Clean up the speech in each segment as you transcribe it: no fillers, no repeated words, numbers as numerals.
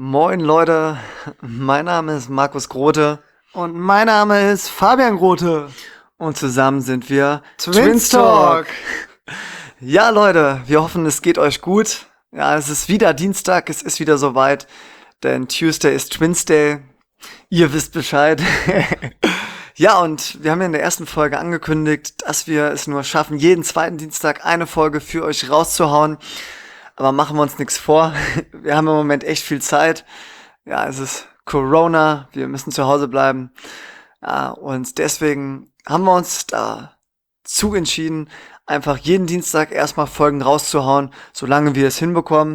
Moin Leute, mein Name ist Markus Grote Und mein Name ist Fabian Grote. und zusammen sind wir Twins Talk. Ja Leute, wir hoffen, es geht euch gut. Ja, es ist wieder Dienstag, es ist wieder soweit, denn Tuesday ist Twins Day. Ihr wisst Bescheid. Ja, und wir haben ja in der ersten Folge angekündigt, dass wir es nur schaffen, jeden zweiten Dienstag eine Folge für euch rauszuhauen. Aber machen wir uns nichts vor. Wir haben im Moment echt viel Zeit. Ja, es ist Corona. Wir müssen zu Hause bleiben. Ja, und deswegen haben wir uns dazu entschieden, einfach jeden Dienstag erstmal Folgen rauszuhauen, solange wir es hinbekommen.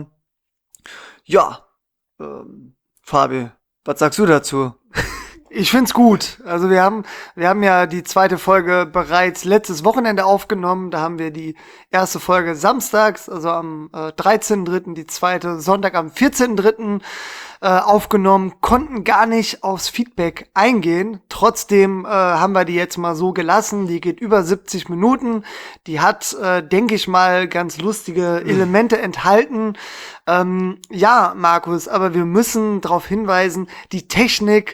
Ja, Fabi, was sagst du dazu? Ich find's gut. Also wir haben ja die zweite Folge bereits letztes Wochenende aufgenommen. Da haben wir die erste Folge samstags, also am 13.3., die zweite Sonntag am 14.3. Aufgenommen, konnten gar nicht aufs Feedback eingehen. Trotzdem haben wir die jetzt mal so gelassen. Die geht über 70 Minuten. Die hat, denke ich mal, ganz lustige Elemente enthalten. Ja, Markus, aber wir müssen darauf hinweisen, die Technik,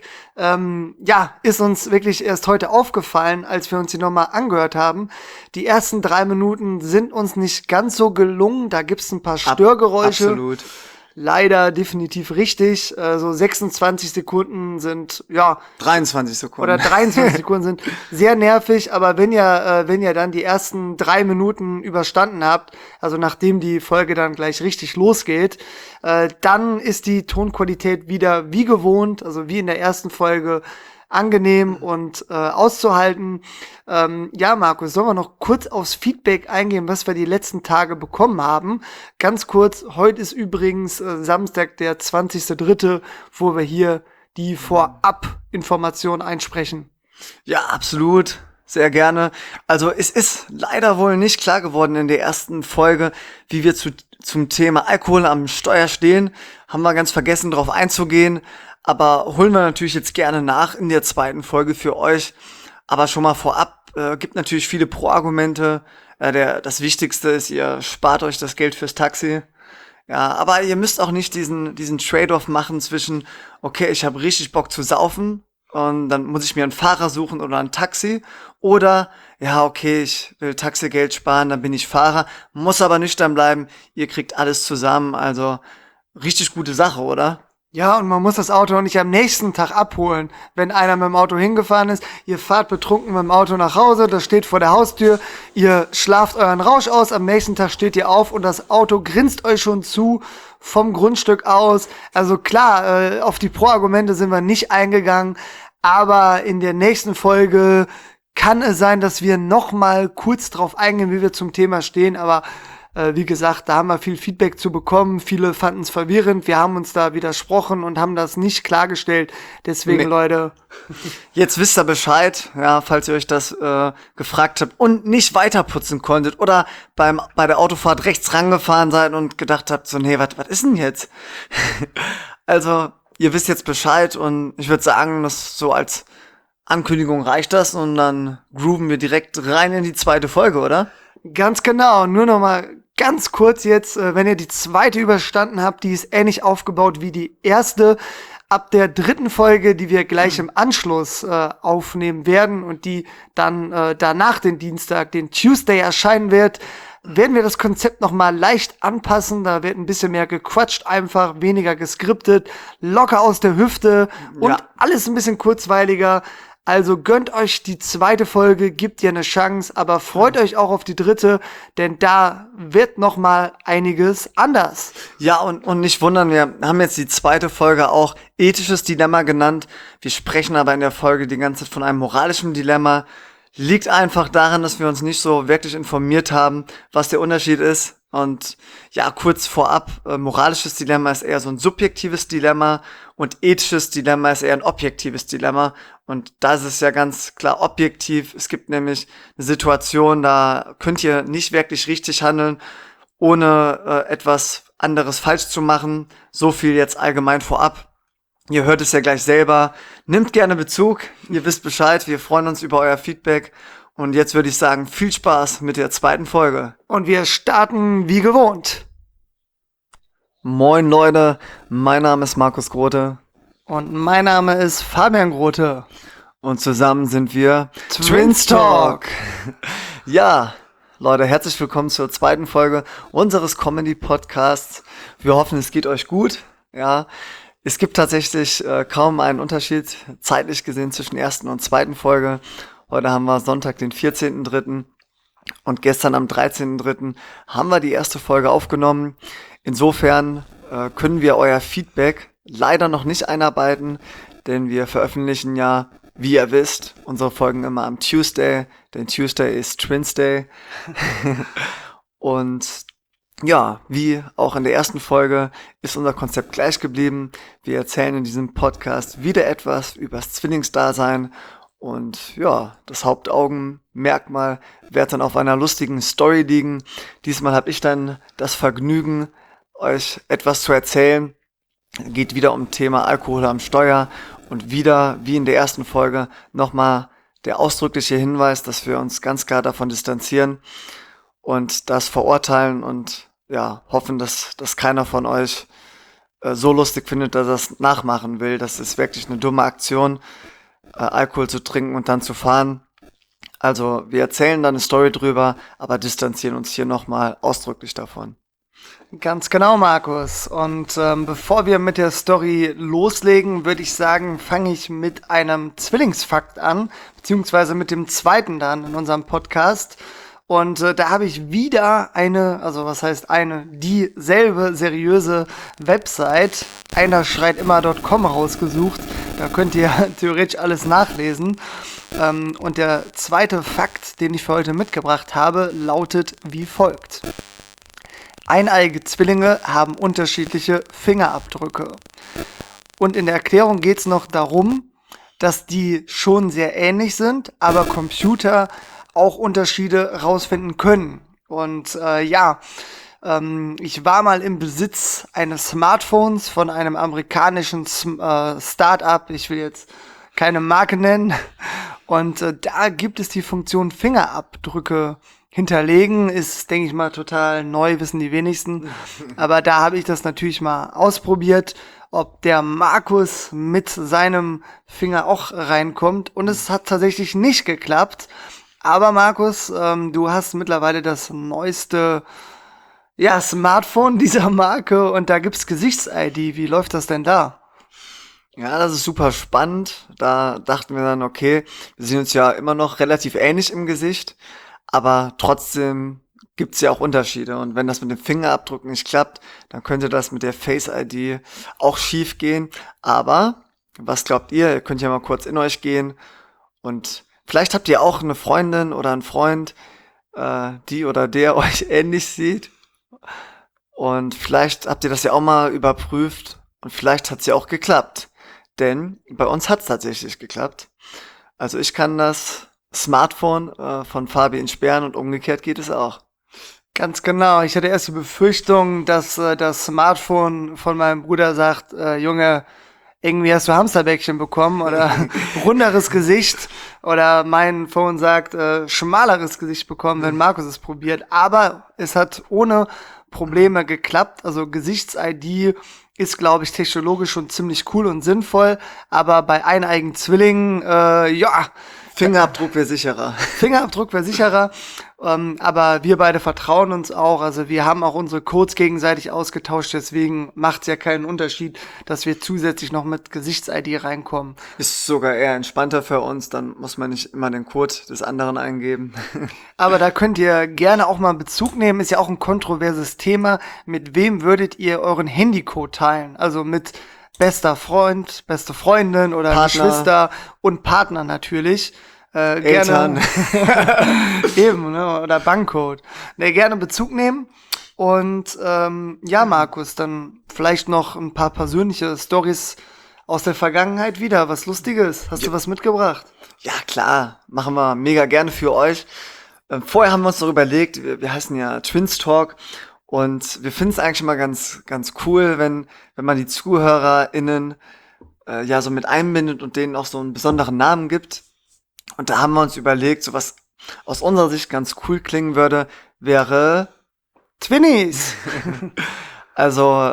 ist uns wirklich erst heute aufgefallen, als wir uns die nochmal angehört haben. Die ersten 3 Minuten sind uns nicht ganz so gelungen. Da gibt's ein paar Störgeräusche. Absolut. Leider definitiv richtig. So 26 Sekunden sind, 23 Sekunden. oder 23 Sekunden sind sehr nervig, aber wenn ihr dann die ersten 3 Minuten überstanden habt, also nachdem die Folge dann gleich richtig losgeht, dann ist die Tonqualität wieder wie gewohnt, also wie in der ersten Folge, angenehm und auszuhalten. Markus, sollen wir noch kurz aufs Feedback eingehen, was wir die letzten Tage bekommen haben? Ganz kurz, heute ist übrigens Samstag, der 20.3., wo wir hier die Vorab-Information einsprechen. Ja, absolut. Sehr gerne. Also es ist leider wohl nicht klar geworden in der ersten Folge, wie wir zum Thema Alkohol am Steuer stehen. Haben wir ganz vergessen, darauf einzugehen. Aber holen wir natürlich jetzt gerne nach in der zweiten Folge für euch. Aber schon mal vorab, gibt natürlich viele Pro-Argumente. Das Wichtigste ist, ihr spart euch das Geld fürs Taxi. Ja, aber ihr müsst auch nicht diesen Trade-off machen zwischen, okay, ich habe richtig Bock zu saufen und dann muss ich mir einen Fahrer suchen oder ein Taxi. Oder, ja, okay, ich will Taxigeld sparen, dann bin ich Fahrer. Muss aber nüchtern bleiben. Ihr kriegt alles zusammen. Also richtig gute Sache, oder? Ja, und man muss das Auto auch nicht am nächsten Tag abholen, wenn einer mit dem Auto hingefahren ist. Ihr fahrt betrunken mit dem Auto nach Hause, das steht vor der Haustür, ihr schlaft euren Rausch aus, am nächsten Tag steht ihr auf und das Auto grinst euch schon zu vom Grundstück aus. Also klar, auf die Pro-Argumente sind wir nicht eingegangen, aber in der nächsten Folge kann es sein, dass wir noch mal kurz drauf eingehen, wie wir zum Thema stehen, aber wie gesagt, da haben wir viel Feedback zu bekommen. Viele fanden es verwirrend. Wir haben uns da widersprochen und haben das nicht klargestellt. Deswegen, Leute. Jetzt wisst ihr Bescheid, ja, falls ihr euch das gefragt habt und nicht weiterputzen konntet oder bei der Autofahrt rechts rangefahren seid und gedacht habt, so, nee, was ist denn jetzt? Also, ihr wisst jetzt Bescheid und ich würde sagen, das so als Ankündigung reicht das und dann grooven wir direkt rein in die zweite Folge, oder? Ganz genau. Nur noch mal ganz kurz jetzt, wenn ihr die zweite überstanden habt, die ist ähnlich aufgebaut wie die erste. Ab der 3. Folge, die wir gleich im Anschluss aufnehmen werden und die dann danach den Dienstag, den Tuesday erscheinen wird, werden wir das Konzept noch mal leicht anpassen. Da wird ein bisschen mehr gequatscht, einfach weniger geskriptet, locker aus der Hüfte und alles ein bisschen kurzweiliger. Also gönnt euch die zweite Folge, gebt ihr eine Chance, aber freut euch auch auf die dritte, denn da wird noch mal einiges anders. Ja, und nicht wundern, wir haben jetzt die zweite Folge auch ethisches Dilemma genannt. Wir sprechen aber in der Folge die ganze Zeit von einem moralischen Dilemma. Liegt einfach daran, dass wir uns nicht so wirklich informiert haben, was der Unterschied ist. Und ja, kurz vorab, moralisches Dilemma ist eher so ein subjektives Dilemma und ethisches Dilemma ist eher ein objektives Dilemma. Und da ist es ja ganz klar objektiv. Es gibt nämlich eine Situation, da könnt ihr nicht wirklich richtig handeln, ohne etwas anderes falsch zu machen. So viel jetzt allgemein vorab. Ihr hört es ja gleich selber. Nimmt gerne Bezug. Ihr wisst Bescheid. Wir freuen uns über euer Feedback. Und jetzt würde ich sagen, viel Spaß mit der zweiten Folge. Und wir starten wie gewohnt. Moin Leute, mein Name ist Markus Grote Und mein Name ist Fabian Grote. und zusammen sind wir Twins Talk. Ja, Leute, herzlich willkommen zur zweiten Folge unseres Comedy-Podcasts. Wir hoffen, es geht euch gut. Ja, es gibt tatsächlich kaum einen Unterschied zeitlich gesehen zwischen ersten und zweiten Folge. Heute haben wir Sonntag, den 14.03. und gestern am 13.03. haben wir die erste Folge aufgenommen. Insofern können wir euer Feedback leider noch nicht einarbeiten, denn wir veröffentlichen ja, wie ihr wisst, unsere Folgen immer am Tuesday, denn Tuesday ist Twins Day. Und ja, wie auch in der ersten Folge ist unser Konzept gleich geblieben. Wir erzählen in diesem Podcast wieder etwas übers Zwillingsdasein. Und ja, das Hauptaugenmerkmal wird dann auf einer lustigen Story liegen. Diesmal habe ich dann das Vergnügen, euch etwas zu erzählen. Geht wieder um Thema Alkohol am Steuer und wieder, wie in der ersten Folge, nochmal der ausdrückliche Hinweis, dass wir uns ganz klar davon distanzieren und das verurteilen und ja, hoffen, dass keiner von euch so lustig findet, dass er es nachmachen will. Das ist wirklich eine dumme Aktion, Alkohol zu trinken und dann zu fahren. Also wir erzählen dann eine Story drüber, aber distanzieren uns hier nochmal ausdrücklich davon. Ganz genau, Markus. Und bevor wir mit der Story loslegen, würde ich sagen, fange ich mit einem Zwillingsfakt an, beziehungsweise mit dem zweiten dann in unserem Podcast. Und da habe ich wieder dieselbe seriöse Website, einerschreitimmer.com rausgesucht. Da könnt ihr theoretisch alles nachlesen. Und der zweite Fakt, den ich für heute mitgebracht habe, lautet wie folgt. Eineige Zwillinge haben unterschiedliche Fingerabdrücke. Und in der Erklärung geht es noch darum, dass die schon sehr ähnlich sind, aber Computer auch Unterschiede rausfinden können. Und ich war mal im Besitz eines Smartphones von einem amerikanischen Start-up. Ich will jetzt keine Marke nennen. Und da gibt es die Funktion Fingerabdrücke hinterlegen. Ist, denke ich mal, total neu, wissen die wenigsten. Aber da habe ich das natürlich mal ausprobiert, ob der Markus mit seinem Finger auch reinkommt. Und es hat tatsächlich nicht geklappt. Aber Markus, du hast mittlerweile das neueste Smartphone dieser Marke und da gibt's Gesichts-ID. Wie läuft das denn da? Ja, das ist super spannend. Da dachten wir dann, okay, wir sind uns ja immer noch relativ ähnlich im Gesicht, aber trotzdem gibt's ja auch Unterschiede. Und wenn das mit dem Fingerabdruck nicht klappt, dann könnte das mit der Face-ID auch schief gehen. Aber was glaubt ihr? Ihr könnt ja mal kurz in euch gehen und vielleicht habt ihr auch eine Freundin oder einen Freund, die oder der euch ähnlich sieht. Und vielleicht habt ihr das ja auch mal überprüft und vielleicht hat's ja auch geklappt. Denn bei uns hat's tatsächlich geklappt. Also ich kann das Smartphone von Fabi entsperren und umgekehrt geht es auch. Ganz genau. Ich hatte erst die Befürchtung, dass das Smartphone von meinem Bruder sagt, Junge, irgendwie hast du Hamsterbäckchen bekommen oder runderes Gesicht oder mein Phone sagt schmaleres Gesicht bekommen, wenn Markus es probiert. Aber es hat ohne Probleme geklappt. Also Gesichts-ID ist, glaube ich, technologisch schon ziemlich cool und sinnvoll. Aber bei eineigen Zwillingen, Fingerabdruck wäre sicherer. Fingerabdruck wäre sicherer, aber wir beide vertrauen uns auch. Also wir haben auch unsere Codes gegenseitig ausgetauscht, deswegen macht es ja keinen Unterschied, dass wir zusätzlich noch mit Gesichts-ID reinkommen. Ist sogar eher entspannter für uns, dann muss man nicht immer den Code des anderen eingeben. Aber da könnt ihr gerne auch mal Bezug nehmen, ist ja auch ein kontroverses Thema. Mit wem würdet ihr euren Handycode teilen? Also mit bester Freund, beste Freundin oder Partner. Geschwister und Partner natürlich. Eltern. Gerne eben, ne? Oder Bankcode. Gerne Bezug nehmen. Und Markus, dann vielleicht noch ein paar persönliche Storys aus der Vergangenheit wieder. Was Lustiges. Hast du was mitgebracht? Ja, klar. Machen wir mega gerne für euch. Vorher haben wir uns noch überlegt, wir heißen ja Twins Talk. Und wir finden es eigentlich immer ganz cool, wenn man die ZuhörerInnen so mit einbindet und denen auch so einen besonderen Namen gibt. Und da haben wir uns überlegt, so was aus unserer Sicht ganz cool klingen würde, wäre Twinnies. Also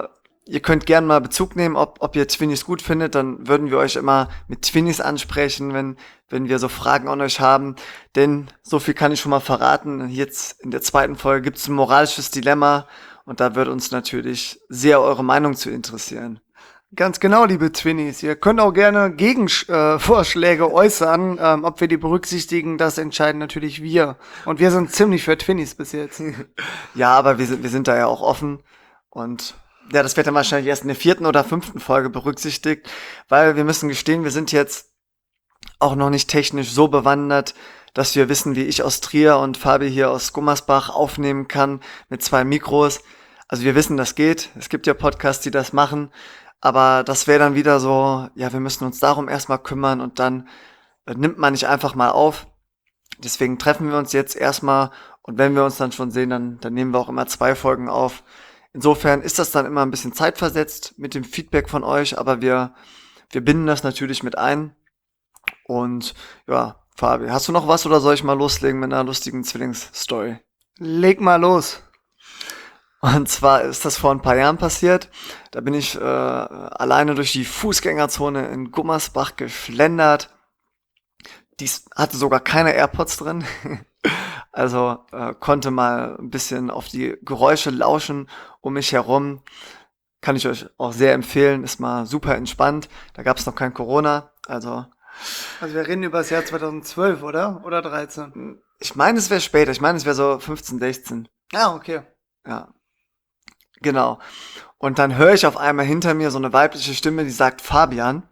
ihr könnt gerne mal Bezug nehmen, ob ihr Twinnies gut findet, dann würden wir euch immer mit Twinnies ansprechen, wenn wir so Fragen an euch haben. Denn so viel kann ich schon mal verraten. Jetzt in der zweiten Folge gibt es ein moralisches Dilemma und da wird uns natürlich sehr eure Meinung zu interessieren. Ganz genau, liebe Twinnies. Ihr könnt auch gerne Gegenvorschläge äußern. Ob wir die berücksichtigen, das entscheiden natürlich wir. Und wir sind ziemlich für Twinnies bis jetzt. Ja, aber wir sind da ja auch offen. Und ja, das wird dann wahrscheinlich erst in der 4. oder 5. Folge berücksichtigt. Weil wir müssen gestehen, wir sind jetzt auch noch nicht technisch so bewandert, dass wir wissen, wie ich aus Trier und Fabi hier aus Gummersbach aufnehmen kann mit 2 Mikros. Also wir wissen, das geht. Es gibt ja Podcasts, die das machen. Aber das wäre dann wieder so, ja, wir müssen uns darum erstmal kümmern und dann nimmt man nicht einfach mal auf. Deswegen treffen wir uns jetzt erstmal und wenn wir uns dann schon sehen, dann nehmen wir auch immer 2 Folgen auf. Insofern ist das dann immer ein bisschen zeitversetzt mit dem Feedback von euch, aber wir binden das natürlich mit ein. Und ja, Fabi, hast du noch was oder soll ich mal loslegen mit einer lustigen Zwillingsstory? Leg mal los. Und zwar ist das vor ein paar Jahren passiert. Da bin ich alleine durch die Fußgängerzone in Gummersbach geschlendert. Dies hatte sogar keine AirPods drin. Also konnte mal ein bisschen auf die Geräusche lauschen um mich herum. Kann ich euch auch sehr empfehlen. Ist mal super entspannt. Da gab es noch kein Corona. Also wir reden über das Jahr 2012, oder? Oder 13? Ich meine, es wäre später. Ich meine, es wäre so 15, 16. Ah, okay. Ja. Genau. Und dann höre ich auf einmal hinter mir so eine weibliche Stimme, die sagt Fabian.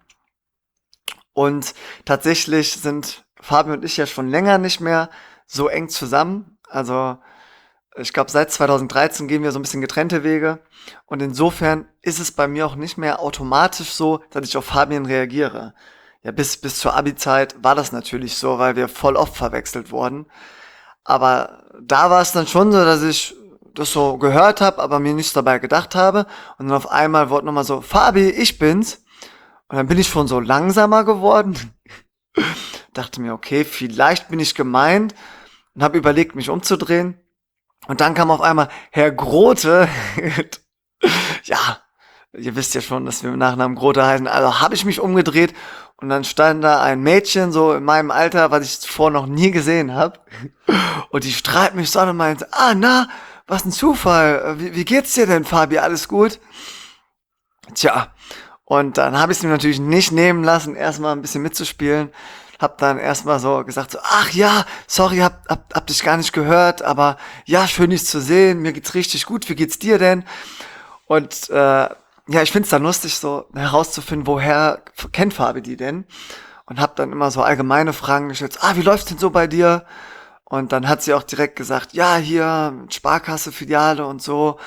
Und tatsächlich sind Fabi und ich ja schon länger nicht mehr so eng zusammen. Also ich glaube, seit 2013 gehen wir so ein bisschen getrennte Wege. Und insofern ist es bei mir auch nicht mehr automatisch so, dass ich auf Fabian reagiere. Ja, bis zur Abi-Zeit war das natürlich so, weil wir voll oft verwechselt wurden. Aber da war es dann schon so, dass ich das so gehört habe, aber mir nichts dabei gedacht habe. Und dann auf einmal wurde nochmal so, Fabi, ich bin's. Und dann bin ich schon so langsamer geworden. Dachte mir, okay, vielleicht bin ich gemeint. Und habe überlegt, mich umzudrehen. Und dann kam auf einmal Herr Grote. Ja, ihr wisst ja schon, dass wir mit Nachnamen Grote heißen. Also habe ich mich umgedreht. Und dann stand da ein Mädchen, so in meinem Alter, was ich zuvor noch nie gesehen habe. Und die strahlt mich so an und meinte, na, was ein Zufall. Wie geht's dir denn, Fabi? Alles gut? Tja, und dann habe ich es mir natürlich nicht nehmen lassen, erstmal ein bisschen mitzuspielen. Hab dann erstmal so gesagt, so, ach ja, sorry, hab dich gar nicht gehört, aber ja, schön dich zu sehen, mir geht's richtig gut, wie geht's dir denn? Und ja, ich find's dann lustig, so herauszufinden, woher kennt Fabi die denn? Und hab dann immer so allgemeine Fragen gestellt, wie läuft's denn so bei dir? Und dann hat sie auch direkt gesagt, ja, hier, Sparkasse, Filiale und so,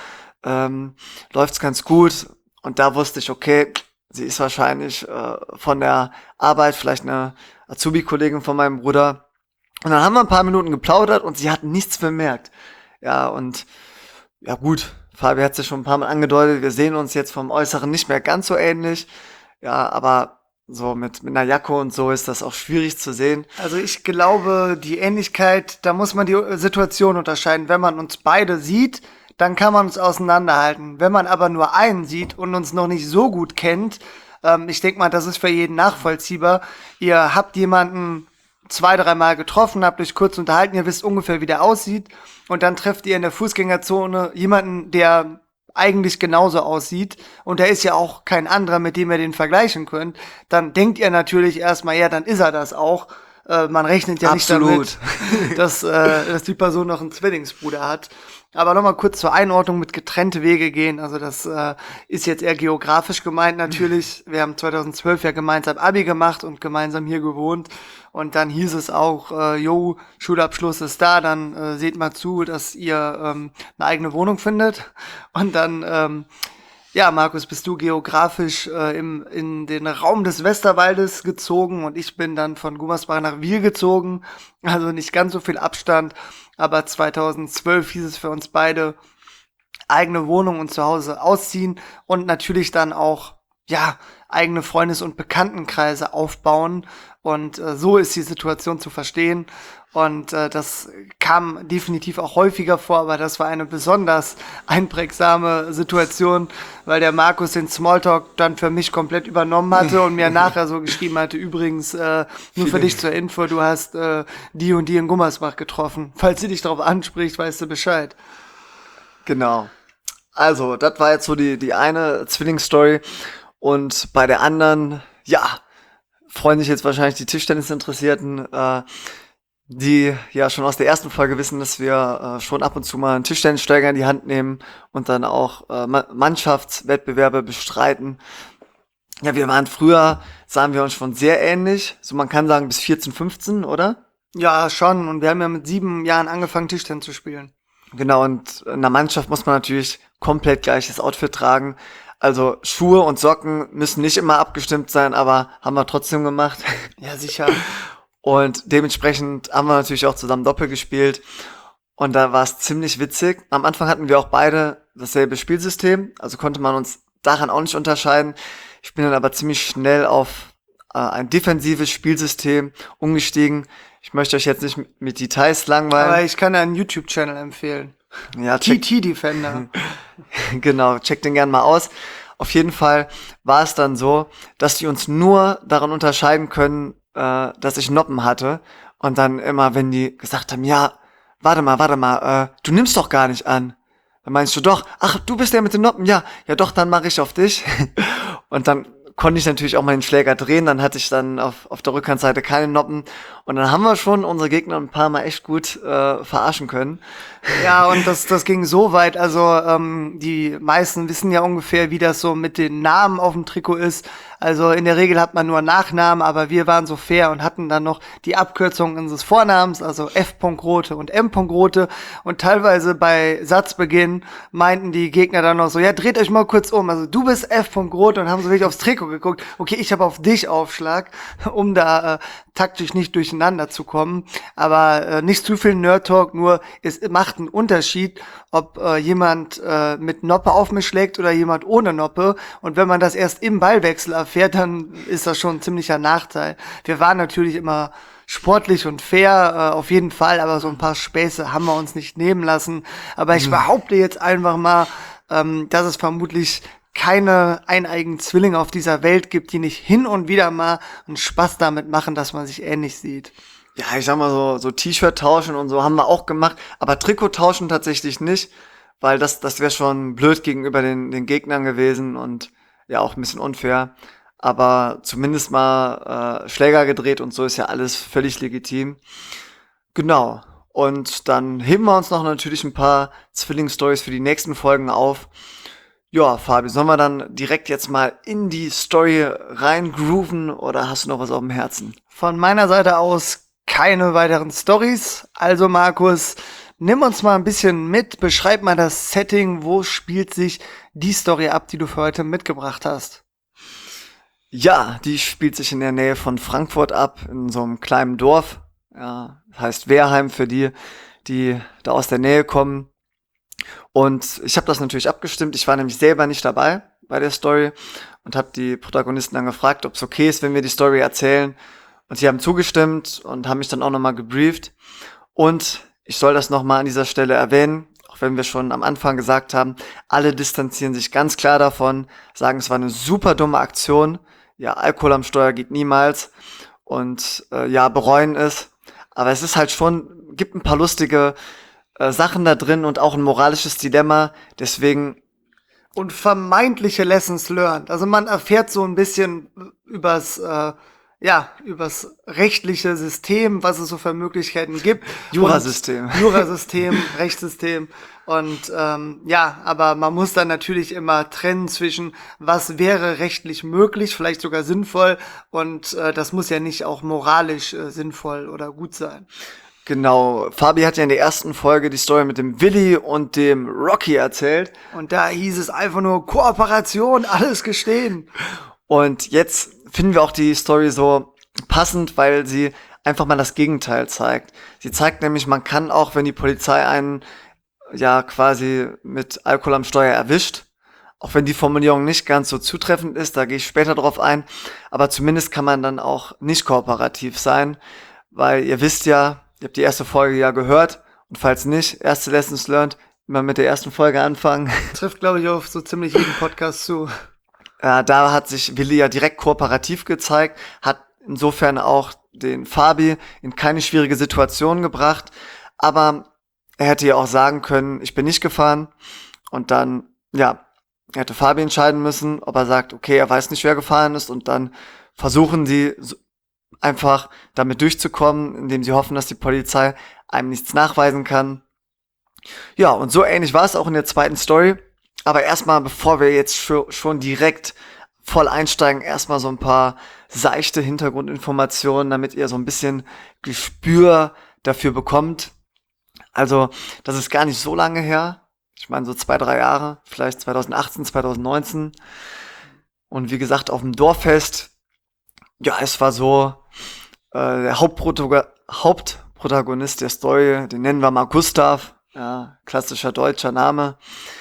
läuft's ganz gut. Und da wusste ich, okay, sie ist wahrscheinlich von der Arbeit, vielleicht eine Azubi-Kollegin von meinem Bruder. Und dann haben wir ein paar Minuten geplaudert und sie hat nichts bemerkt. Ja, und ja gut, Fabi hat es ja schon ein paar Mal angedeutet, wir sehen uns jetzt vom Äußeren nicht mehr ganz so ähnlich. Ja, aber so mit einer Jacke und so ist das auch schwierig zu sehen. Also ich glaube, die Ähnlichkeit, da muss man die Situation unterscheiden. Wenn man uns beide sieht, dann kann man uns auseinanderhalten. Wenn man aber nur einen sieht und uns noch nicht so gut kennt, ich denke mal, das ist für jeden nachvollziehbar. Ihr habt jemanden 2, 3 Mal getroffen, habt euch kurz unterhalten, ihr wisst ungefähr, wie der aussieht. Und dann trefft ihr in der Fußgängerzone jemanden, der eigentlich genauso aussieht. Und da ist ja auch kein anderer, mit dem ihr den vergleichen könnt. Dann denkt ihr natürlich erstmal, ja, dann ist er das auch. Man rechnet ja Absolut. nicht damit, dass die Person noch einen Zwillingsbruder hat. Aber nochmal kurz zur Einordnung mit getrennte Wege gehen. Also das ist jetzt eher geografisch gemeint natürlich. Wir haben 2012 ja gemeinsam Abi gemacht und gemeinsam hier gewohnt. Und dann hieß es auch, Schulabschluss ist da, dann seht mal zu, dass ihr eine eigene Wohnung findet. Und dann, Markus, bist du geografisch in den Raum des Westerwaldes gezogen und ich bin dann von Gummersbach nach Wil gezogen. Also nicht ganz so viel Abstand. Aber 2012 hieß es für uns beide, eigene Wohnung und zu Hause ausziehen und natürlich dann auch, ja, eigene Freundes- und Bekanntenkreise aufbauen. Und so ist die Situation zu verstehen. Und das kam definitiv auch häufiger vor, aber das war eine besonders einprägsame Situation, weil der Markus den Smalltalk dann für mich komplett übernommen hatte und mir nachher so geschrieben hatte, übrigens, nur für dich zur Info, du hast die und die in Gummersbach getroffen. Falls sie dich darauf anspricht, weißt du Bescheid. Genau. Also, das war jetzt so die eine Zwillingsstory. Und bei der anderen, ja, freuen sich jetzt wahrscheinlich die Tischtennisinteressierten, die ja schon aus der ersten Folge wissen, dass wir schon ab und zu mal einen Tischtennisschläger in die Hand nehmen und dann auch Mannschaftswettbewerbe bestreiten. Ja, wir waren früher, sahen wir uns schon sehr ähnlich. So, man kann sagen bis 14, 15, oder? Ja, schon. Und wir haben ja mit 7 Jahren angefangen, Tischtennis zu spielen. Genau, und in der Mannschaft muss man natürlich komplett gleiches Outfit tragen. Also Schuhe und Socken müssen nicht immer abgestimmt sein, aber haben wir trotzdem gemacht. Ja, sicher. Und dementsprechend haben wir natürlich auch zusammen Doppel gespielt. Und da war es ziemlich witzig. Am Anfang hatten wir auch beide dasselbe Spielsystem, also konnte man uns daran auch nicht unterscheiden. Ich bin dann aber ziemlich schnell auf ein defensives Spielsystem umgestiegen. Ich möchte euch jetzt nicht mit Details langweilen. Aber ich kann einen YouTube-Channel empfehlen. Ja, TT Defender. Genau, checkt den gern mal aus. Auf jeden Fall war es dann so, dass die uns nur daran unterscheiden können, dass ich Noppen hatte. Und dann immer, wenn die gesagt haben, ja, warte mal, du nimmst doch gar nicht an. Dann meinst du doch, ach, du bist der mit den Noppen, ja doch, dann mache ich auf dich. Und dann konnte ich natürlich auch meinen Schläger drehen, dann hatte ich dann auf der Rückhandseite keine Noppen und dann haben wir schon unsere Gegner ein paar Mal echt gut verarschen können. Ja, und das ging so weit, also die meisten wissen ja ungefähr, wie das so mit den Namen auf dem Trikot ist. Also in der Regel hat man nur Nachnamen, aber wir waren so fair und hatten dann noch die Abkürzung unseres Vornamens, also F. Rote und M. Rote. Und teilweise bei Satzbeginn meinten die Gegner dann noch so, ja, dreht euch mal kurz um. Also du bist F. Rote und haben so wirklich aufs Trikot geguckt. Okay, ich habe auf dich Aufschlag, um da taktisch nicht durcheinander zu kommen. Aber nicht zu viel Nerd-Talk, nur es macht einen Unterschied, ob jemand mit Noppe auf mich schlägt oder jemand ohne Noppe. Und wenn man das erst im Ballwechsel erfährt, dann ist das schon ein ziemlicher Nachteil. Wir waren natürlich immer sportlich und fair, auf jeden Fall, aber so ein paar Späße haben wir uns nicht nehmen lassen. Aber ich behaupte jetzt einfach mal, dass es vermutlich keine eineigen Zwillinge auf dieser Welt gibt, die nicht hin und wieder mal einen Spaß damit machen, dass man sich ähnlich sieht. Ja, ich sag mal so T-Shirt tauschen und so haben wir auch gemacht, aber Trikot tauschen tatsächlich nicht, weil das wäre schon blöd gegenüber den Gegnern gewesen und ja auch ein bisschen unfair. Aber zumindest mal Schläger gedreht und so ist ja alles völlig legitim. Genau. Und dann heben wir uns noch natürlich ein paar Zwillingsstories für die nächsten Folgen auf. Ja, Fabi, sollen wir dann direkt jetzt mal in die Story reingrooven oder hast du noch was auf dem Herzen? Von meiner Seite aus keine weiteren Stories. Also Markus, nimm uns mal ein bisschen mit, beschreib mal das Setting, wo spielt sich die Story ab, die du für heute mitgebracht hast. Ja, die spielt sich in der Nähe von Frankfurt ab, in so einem kleinen Dorf. Ja, das heißt Wehrheim für die da aus der Nähe kommen. Und ich habe das natürlich abgestimmt. Ich war nämlich selber nicht dabei bei der Story und habe die Protagonisten dann gefragt, ob es okay ist, wenn wir die Story erzählen. Und sie haben zugestimmt und haben mich dann auch nochmal gebrieft. Und ich soll das nochmal an dieser Stelle erwähnen, auch wenn wir schon am Anfang gesagt haben, alle distanzieren sich ganz klar davon, sagen, es war eine super dumme Aktion. Ja, Alkohol am Steuer geht niemals. Und ja, bereuen es. Aber es ist halt schon, gibt ein paar lustige Sachen da drin und auch ein moralisches Dilemma. Deswegen. Und vermeintliche Lessons learned. Also man erfährt so ein bisschen übers rechtliche System, was es so für Möglichkeiten gibt. Jurasystem, Rechtssystem. Und aber man muss dann natürlich immer trennen zwischen, was wäre rechtlich möglich, vielleicht sogar sinnvoll, und das muss ja nicht auch moralisch sinnvoll oder gut sein. Genau, Fabi hat ja in der ersten Folge die Story mit dem Willi und dem Rocky erzählt. Und da hieß es einfach nur Kooperation, alles gestehen. Und jetzt finden wir auch die Story so passend, weil sie einfach mal das Gegenteil zeigt. Sie zeigt nämlich, man kann auch, wenn die Polizei einen ja quasi mit Alkohol am Steuer erwischt, Auch wenn die Formulierung nicht ganz so zutreffend ist, da gehe ich später drauf ein. Aber zumindest kann man dann auch nicht kooperativ sein, weil ihr wisst ja, ihr habt die erste Folge ja gehört. Und falls nicht, erste Lessons learned, immer mit der ersten Folge anfangen. Trifft, glaube ich, auf so ziemlich jeden Podcast zu. Ja, da hat sich Willi ja direkt kooperativ gezeigt, hat insofern auch den Fabi in keine schwierige Situation gebracht. Aber er hätte ja auch sagen können, ich bin nicht gefahren. Und dann, ja, hätte Fabi entscheiden müssen, ob er sagt, okay, er weiß nicht, wer gefahren ist. Und dann versuchen sie einfach damit durchzukommen, indem sie hoffen, dass die Polizei einem nichts nachweisen kann. Ja, und so ähnlich war es auch in der zweiten Story. Aber erstmal, bevor wir jetzt schon direkt voll einsteigen, erstmal so ein paar seichte Hintergrundinformationen, damit ihr so ein bisschen Gespür dafür bekommt. Also, das ist gar nicht so lange her. Ich meine, so 2-3 Jahre, vielleicht 2018, 2019. Und wie gesagt, auf dem Dorffest, ja, es war so, der Hauptprotagonist der Story, den nennen wir mal Gustav, ja, klassischer deutscher Name.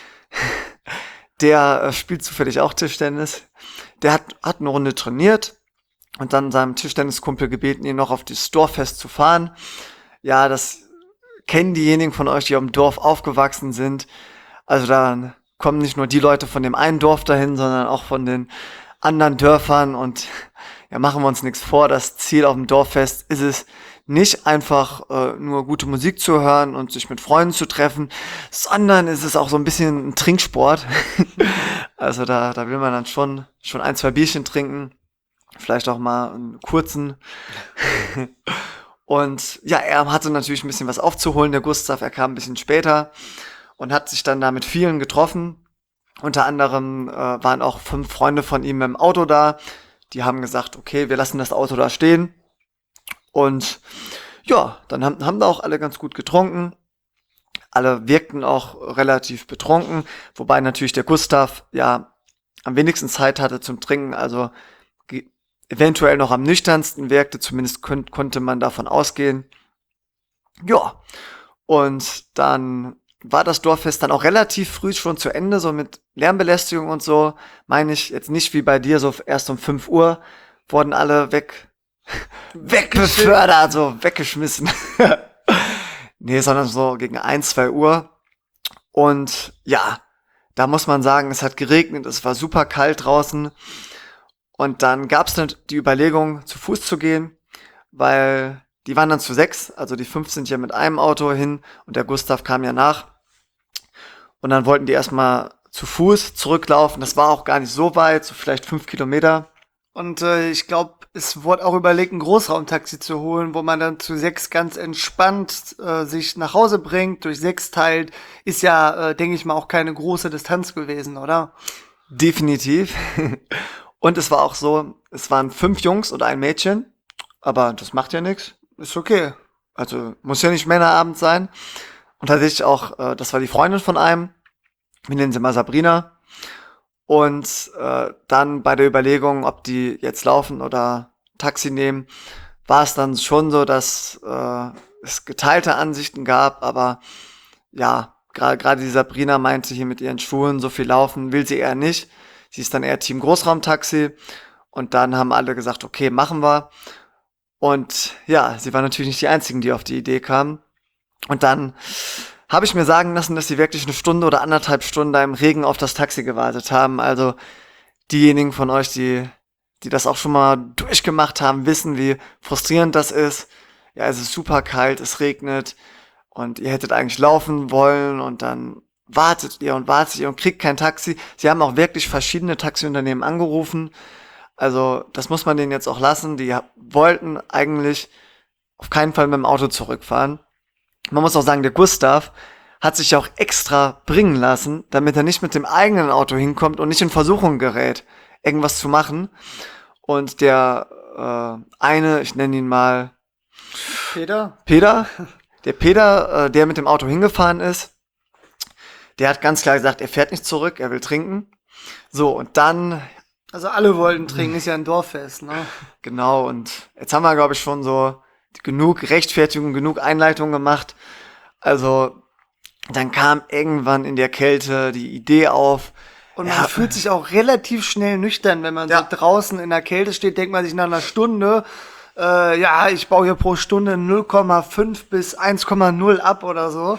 Der spielt zufällig auch Tischtennis. Der hat eine Runde trainiert und dann seinem Tischtenniskumpel gebeten, ihn noch auf das Dorffest zu fahren. Ja, das kennen diejenigen von euch, die auf dem Dorf aufgewachsen sind. Also da kommen nicht nur die Leute von dem einen Dorf dahin, sondern auch von den anderen Dörfern. Und ja, machen wir uns nichts vor, das Ziel auf dem Dorffest ist es, nicht einfach nur gute Musik zu hören und sich mit Freunden zu treffen, sondern ist es auch so ein bisschen ein Trinksport. Also da will man dann schon 1-2 Bierchen trinken, vielleicht auch mal einen kurzen. Und ja, er hatte natürlich ein bisschen was aufzuholen, der Gustav, er kam ein bisschen später und hat sich dann da mit vielen getroffen. Unter anderem waren auch 5 Freunde von ihm im Auto da. Die haben gesagt, okay, wir lassen das Auto da stehen. Und ja, dann haben da auch alle ganz gut getrunken. Alle wirkten auch relativ betrunken, wobei natürlich der Gustav ja am wenigsten Zeit hatte zum Trinken, also eventuell noch am nüchternsten wirkte, zumindest konnte man davon ausgehen. Ja, und dann war das Dorffest dann auch relativ früh schon zu Ende, so mit Lärmbelästigung und so, meine ich jetzt nicht wie bei dir, so erst um 5 Uhr wurden alle wegbefördert, so weggeschmissen. Nee, sondern so gegen 1-2 Uhr. Und ja, da muss man sagen, es hat geregnet, es war super kalt draußen. Und dann gab es dann die Überlegung, zu Fuß zu gehen, weil die waren dann zu 6, also die 5 sind ja mit einem Auto hin und der Gustav kam ja nach. Und dann wollten die erstmal zu Fuß zurücklaufen. Das war auch gar nicht so weit, so vielleicht 5 Kilometer. Und ich glaube, es wurde auch überlegt, ein Großraumtaxi zu holen, wo man dann zu 6 ganz entspannt sich nach Hause bringt, durch 6 teilt. Ist ja, denke ich mal, auch keine große Distanz gewesen, oder? Definitiv. Und es war auch so, es waren 5 Jungs und ein Mädchen. Aber das macht ja nichts. Ist okay. Also muss ja nicht Männerabend sein. Und tatsächlich auch, das war die Freundin von einem. Wir nennen sie mal Sabrina. Und dann bei der Überlegung, ob die jetzt laufen oder Taxi nehmen, war es dann schon so, dass es geteilte Ansichten gab. Aber ja, gerade die Sabrina meinte hier mit ihren Schuhen, so viel laufen will sie eher nicht. Sie ist dann eher Team Großraumtaxi. Und dann haben alle gesagt, okay, machen wir. Und ja, sie war natürlich nicht die Einzigen, die auf die Idee kamen. Und dann habe ich mir sagen lassen, dass sie wirklich 1 Stunde oder 1,5 Stunden da im Regen auf das Taxi gewartet haben. Also diejenigen von euch, die das auch schon mal durchgemacht haben, wissen, wie frustrierend das ist. Ja, es ist super kalt, es regnet und ihr hättet eigentlich laufen wollen und dann wartet ihr und kriegt kein Taxi. Sie haben auch wirklich verschiedene Taxiunternehmen angerufen. Also das muss man denen jetzt auch lassen. Die wollten eigentlich auf keinen Fall mit dem Auto zurückfahren. Man muss auch sagen, der Gustav hat sich ja auch extra bringen lassen, damit er nicht mit dem eigenen Auto hinkommt und nicht in Versuchung gerät, irgendwas zu machen. Und der eine, ich nenne ihn mal Peter, der Peter, der mit dem Auto hingefahren ist, der hat ganz klar gesagt, er fährt nicht zurück, er will trinken. So, und dann... Also alle wollten trinken, ist ja ein Dorffest, ne? Genau, und jetzt haben wir, glaube ich, schon so genug Rechtfertigung, genug Einleitung gemacht. Also dann kam irgendwann in der Kälte die Idee auf, Und man fühlt sich auch relativ schnell nüchtern, wenn man so draußen in der Kälte steht, denkt man sich nach einer Stunde, ich baue hier pro Stunde 0,5 bis 1,0 ab oder so.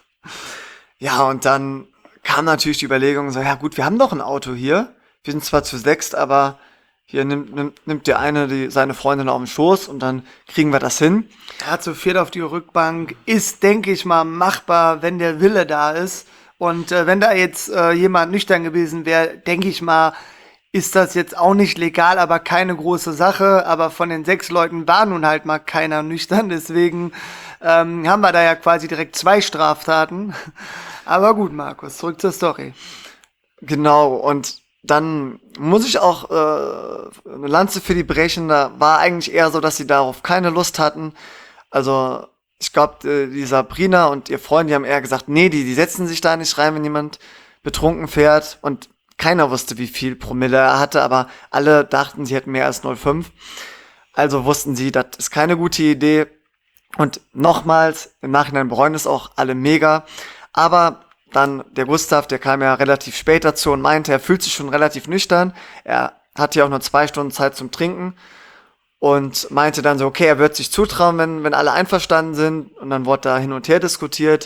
Ja, und dann kam natürlich die Überlegung so, ja gut, wir haben doch ein Auto hier. Wir sind zwar zu sechst, aber hier nimmt der eine seine Freundin auf den Schoß und dann kriegen wir das hin. Ja, zu viert auf die Rückbank ist, denke ich mal, machbar, wenn der Wille da ist. Und wenn da jetzt jemand nüchtern gewesen wäre, denke ich mal, ist das jetzt auch nicht legal, aber keine große Sache. Aber von den 6 Leuten war nun halt mal keiner nüchtern. Deswegen haben wir da ja quasi direkt 2 Straftaten. Aber gut, Markus, zurück zur Story. Genau, und dann muss ich auch eine Lanze für die brechen. Da war eigentlich eher so, dass sie darauf keine Lust hatten. Also ich glaube, die Sabrina und ihr Freund, die haben eher gesagt, nee, die setzen sich da nicht rein, wenn jemand betrunken fährt. Und keiner wusste, wie viel Promille er hatte, aber alle dachten, sie hätten mehr als 0,5. Also wussten sie, das ist keine gute Idee. Und nochmals, im Nachhinein bereuen es auch alle mega. Aber dann der Gustav, der kam ja relativ spät dazu und meinte, er fühlt sich schon relativ nüchtern. Er hatte ja auch nur 2 Stunden Zeit zum Trinken. Und meinte dann so, okay, er wird sich zutrauen, wenn alle einverstanden sind. Und dann wurde da hin und her diskutiert.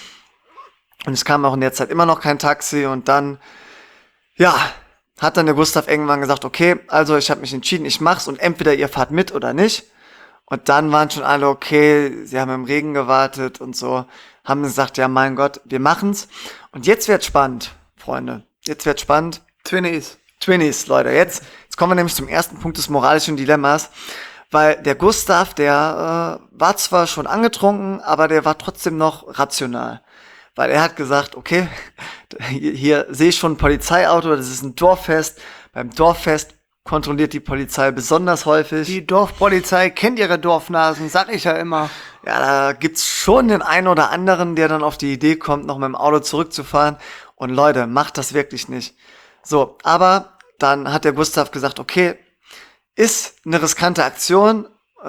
Und es kam auch in der Zeit immer noch kein Taxi. Und dann, ja, hat dann der Gustav irgendwann gesagt, okay, also ich habe mich entschieden, ich mach's. Und entweder ihr fahrt mit oder nicht. Und dann waren schon alle okay, sie haben im Regen gewartet und so. Haben gesagt, ja, mein Gott, wir machen's. Und jetzt wird's spannend, Freunde. Jetzt wird's spannend. Twinnies, Leute. Jetzt kommen wir nämlich zum ersten Punkt des moralischen Dilemmas, weil der Gustav, der war zwar schon angetrunken, aber der war trotzdem noch rational. Weil er hat gesagt, okay, hier sehe ich schon ein Polizeiauto, das ist ein Dorffest. Beim Dorffest kontrolliert die Polizei besonders häufig. Die Dorfpolizei kennt ihre Dorfnasen, sag ich ja immer. Ja, da gibt's schon den einen oder anderen, der dann auf die Idee kommt, noch mit dem Auto zurückzufahren. Und Leute, macht das wirklich nicht. So, aber dann hat der Gustav gesagt, okay, ist eine riskante Aktion,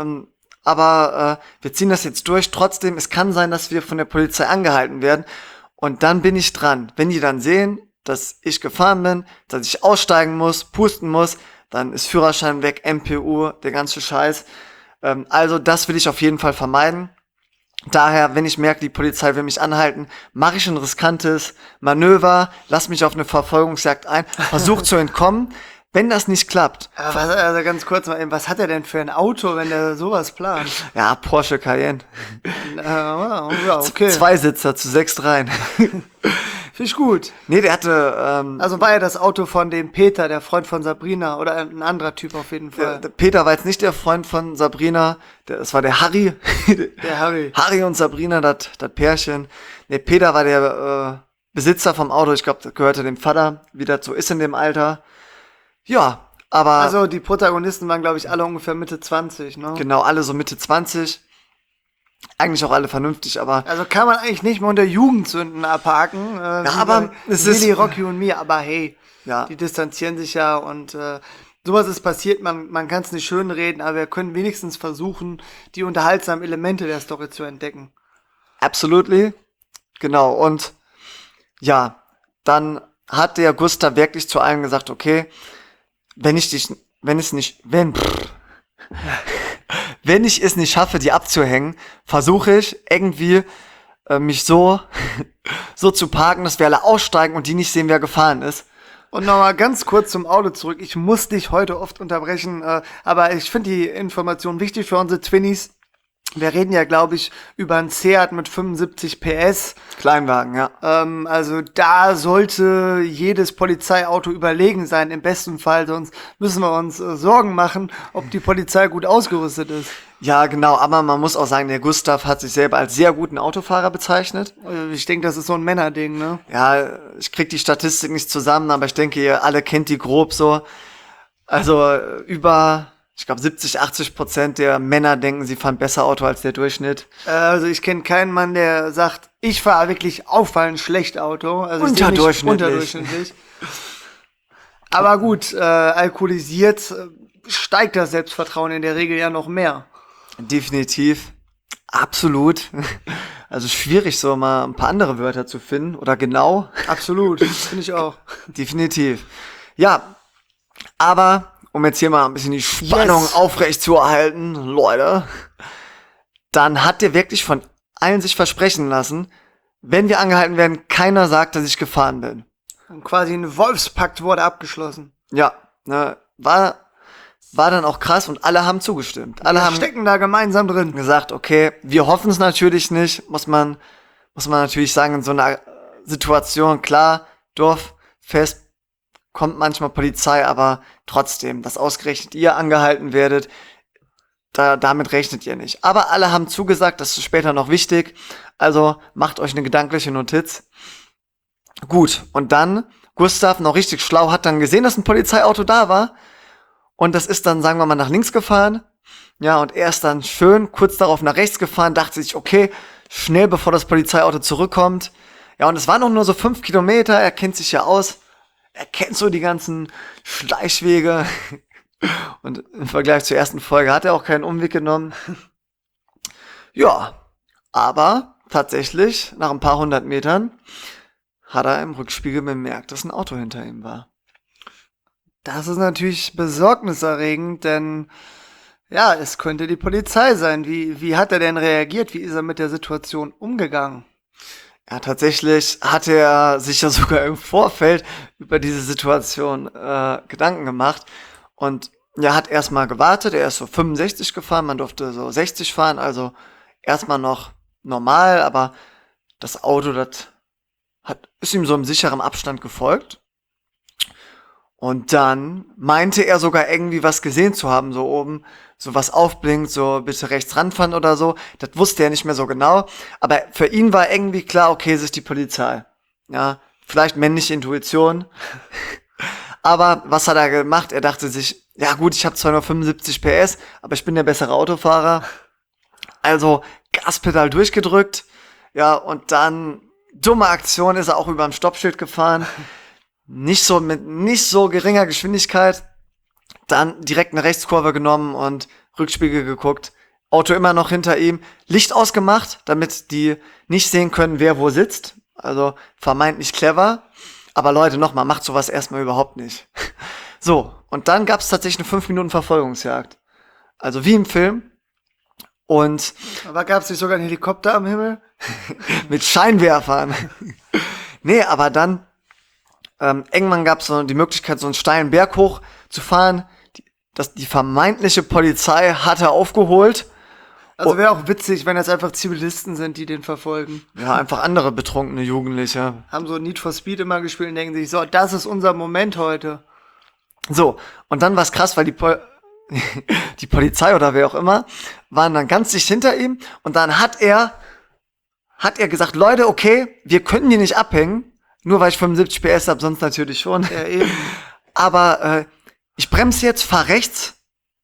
aber wir ziehen das jetzt durch. Trotzdem, es kann sein, dass wir von der Polizei angehalten werden. Und dann bin ich dran. Wenn die dann sehen, dass ich gefahren bin, dass ich aussteigen muss, pusten muss, dann ist Führerschein weg, MPU, der ganze Scheiß. Also das will ich auf jeden Fall vermeiden. Daher, wenn ich merke, die Polizei will mich anhalten, mache ich ein riskantes Manöver, lass mich auf eine Verfolgungsjagd ein, versuche zu entkommen. Wenn das nicht klappt. Also ganz kurz mal, was hat er denn für ein Auto, wenn er sowas plant? Ja, Porsche Cayenne. Ja, okay. 2-Sitzer zu 6 rein. Finde ich gut. Nee, der hatte... also war ja das Auto von dem Peter, der Freund von Sabrina, oder ein anderer Typ auf jeden Fall. Der Peter war jetzt nicht der Freund von Sabrina, das war der Harry. Der Harry. Harry und Sabrina, das Pärchen. Nee, Peter war der Besitzer vom Auto, ich glaube, das gehörte dem Vater, wie das so ist in dem Alter. Ja, aber... Also die Protagonisten waren, glaube ich, alle ungefähr Mitte 20, ne? Genau, alle so Mitte 20. Eigentlich auch alle vernünftig, aber... Also kann man eigentlich nicht mehr unter Jugendsünden abhaken. Ja, aber es ist... Willi, Rocky und mir, aber hey, ja. Die distanzieren sich ja und sowas ist passiert, man kann es nicht schönreden, aber wir können wenigstens versuchen, die unterhaltsamen Elemente der Story zu entdecken. Absolutely. Genau, und ja, dann hat der Gustav wirklich zu allen gesagt, okay, wenn ich es nicht schaffe, die abzuhängen, versuche ich irgendwie mich so zu parken, dass wir alle aussteigen und die nicht sehen, wer gefahren ist. Und nochmal ganz kurz zum Auto zurück. Ich muss dich heute oft unterbrechen, aber ich finde die Information wichtig für unsere Twinnies. Wir reden ja, glaube ich, über einen Seat mit 75 PS. Kleinwagen, ja. Also da sollte jedes Polizeiauto überlegen sein, im besten Fall. Sonst müssen wir uns Sorgen machen, ob die Polizei gut ausgerüstet ist. Ja, genau. Aber man muss auch sagen, der Gustav hat sich selber als sehr guten Autofahrer bezeichnet. Ich denke, das ist so ein Männerding, ne? Ja, ich krieg die Statistik nicht zusammen, aber ich denke, ihr alle kennt die grob so. Also ich glaube 70-80% der Männer denken, sie fahren besser Auto als der Durchschnitt. Also ich kenne keinen Mann, der sagt, ich fahre wirklich auffallend schlecht Auto. Also unterdurchschnittlich. Aber gut, alkoholisiert steigt das Selbstvertrauen in der Regel ja noch mehr. Definitiv. Absolut. Also schwierig, so mal ein paar andere Wörter zu finden. Oder genau. Absolut, finde ich auch. Definitiv. Ja, aber um jetzt hier mal ein bisschen die Spannung aufrecht zu erhalten, Leute, dann hat der wirklich von allen sich versprechen lassen, wenn wir angehalten werden, keiner sagt, dass ich gefahren bin. Und quasi ein Wolfspakt wurde abgeschlossen. Ja, ne, war dann auch krass und alle haben zugestimmt. Alle haben stecken da gemeinsam drin. gesagt, okay, wir hoffen es natürlich nicht, muss man natürlich sagen, in so einer Situation, klar, Dorffest kommt manchmal Polizei, aber trotzdem, dass ausgerechnet ihr angehalten werdet, damit rechnet ihr nicht. Aber alle haben zugesagt, das ist später noch wichtig, also macht euch eine gedankliche Notiz. Gut, und dann, Gustav, noch richtig schlau, hat dann gesehen, dass ein Polizeiauto da war und das ist dann, sagen wir mal, nach links gefahren. Ja, und er ist dann schön kurz darauf nach rechts gefahren, dachte sich, okay, schnell bevor das Polizeiauto zurückkommt. Ja, und es waren noch nur so 5 Kilometer, er kennt sich ja aus. Er kennt so die ganzen Schleichwege. Und im Vergleich zur ersten Folge hat er auch keinen Umweg genommen. Ja, aber tatsächlich, nach ein paar 100 Metern, hat er im Rückspiegel bemerkt, dass ein Auto hinter ihm war. Das ist natürlich besorgniserregend, denn ja, es könnte die Polizei sein. Wie hat er denn reagiert? Wie ist er mit der Situation umgegangen? Ja, tatsächlich hat er sich ja sogar im Vorfeld über diese Situation Gedanken gemacht und ja, hat erstmal gewartet. Er ist so 65 gefahren, man durfte so 60 fahren, also erstmal noch normal, aber das Auto, ist ihm so im sicheren Abstand gefolgt. Und dann meinte er sogar irgendwie was gesehen zu haben, so oben, so was aufblinkt, so bitte rechts ranfahren oder so. Das wusste er nicht mehr so genau. Aber für ihn war irgendwie klar, okay, es ist die Polizei. Ja, vielleicht männliche Intuition. Aber was hat er gemacht? Er dachte sich, ja gut, ich habe zwar nur 75 PS, aber ich bin der bessere Autofahrer. Also Gaspedal durchgedrückt. Ja, und dann, dumme Aktion, ist er auch über dem Stoppschild gefahren. Nicht so geringer Geschwindigkeit, dann direkt eine Rechtskurve genommen und Rückspiegel geguckt, Auto immer noch hinter ihm, Licht ausgemacht, damit die nicht sehen können, wer wo sitzt, also vermeintlich clever, aber Leute, nochmal, macht sowas erstmal überhaupt nicht. So, und dann gab es tatsächlich eine 5 Minuten Verfolgungsjagd, also wie im Film, und Aber gab es nicht sogar einen Helikopter am Himmel? mit Scheinwerfern. Nee, aber dann irgendwann gab es so die Möglichkeit, so einen steilen Berg hoch zu fahren. Die vermeintliche Polizei hatte aufgeholt. Also wäre auch witzig, wenn das einfach Zivilisten sind, die den verfolgen. Ja, einfach andere betrunkene Jugendliche. Haben so Need for Speed immer gespielt und denken sich, so, das ist unser Moment heute. So, und dann war es krass, weil die Polizei oder wer auch immer waren dann ganz dicht hinter ihm und dann hat er gesagt, Leute, okay, wir können die nicht abhängen. Nur weil ich 75 PS habe, sonst natürlich schon. Ja, eben. Aber ich bremse jetzt, fahr rechts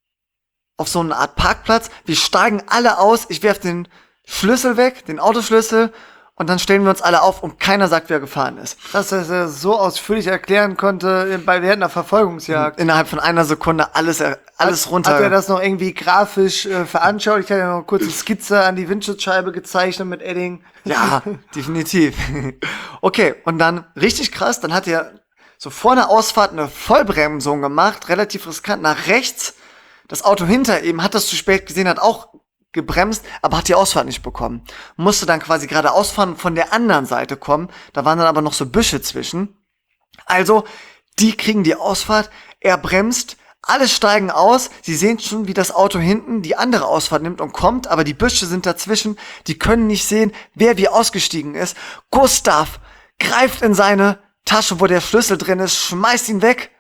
auf so eine Art Parkplatz. Wir steigen alle aus. Ich werf den Schlüssel weg, den Autoschlüssel. Und dann stellen wir uns alle auf und keiner sagt, wer gefahren ist. Dass er so ausführlich erklären konnte während einer Verfolgungsjagd. Innerhalb von einer Sekunde alles runter. Hat er das noch irgendwie grafisch veranschaulicht? Hat er noch eine kurze Skizze an die Windschutzscheibe gezeichnet mit Edding? Ja, definitiv. Okay, und dann richtig krass, dann hat er so vor einer Ausfahrt eine Vollbremsung gemacht, relativ riskant nach rechts. Das Auto hinter ihm hat das zu spät gesehen, hat auch gebremst, aber hat die Ausfahrt nicht bekommen. Musste dann quasi gerade ausfahren und von der anderen Seite kommen. Da waren dann aber noch so Büsche zwischen. Also, die kriegen die Ausfahrt, er bremst, alle steigen aus, sie sehen schon, wie das Auto hinten die andere Ausfahrt nimmt und kommt, aber die Büsche sind dazwischen, die können nicht sehen, wer wie ausgestiegen ist. Gustav greift in seine Tasche, wo der Schlüssel drin ist, schmeißt ihn weg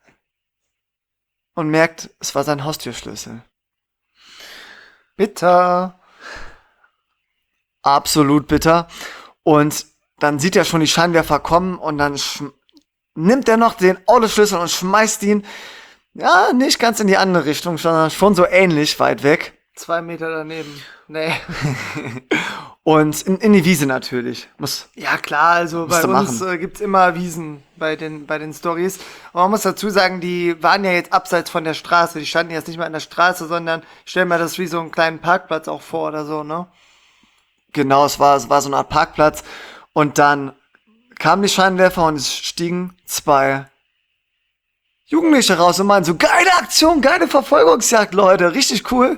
und merkt, es war sein Haustürschlüssel. Bitter. Absolut bitter. Und dann sieht er schon die Scheinwerfer kommen und dann nimmt er noch den Autoschlüssel und schmeißt ihn, ja, nicht ganz in die andere Richtung, sondern schon so ähnlich weit weg. 2 Meter daneben. Nee. Und in die Wiese natürlich. Ja klar, also bei uns gibt's immer Wiesen bei den Stories. Aber man muss dazu sagen, die waren ja jetzt abseits von der Straße. Die standen jetzt nicht mal an der Straße, sondern ich stell mir das wie so einen kleinen Parkplatz auch vor oder so, ne? Genau, es war so eine Art Parkplatz. Und dann kamen die Scheinwerfer und es stiegen 2 Jugendliche raus und meinten so, geile Aktion, geile Verfolgungsjagd, Leute, richtig cool.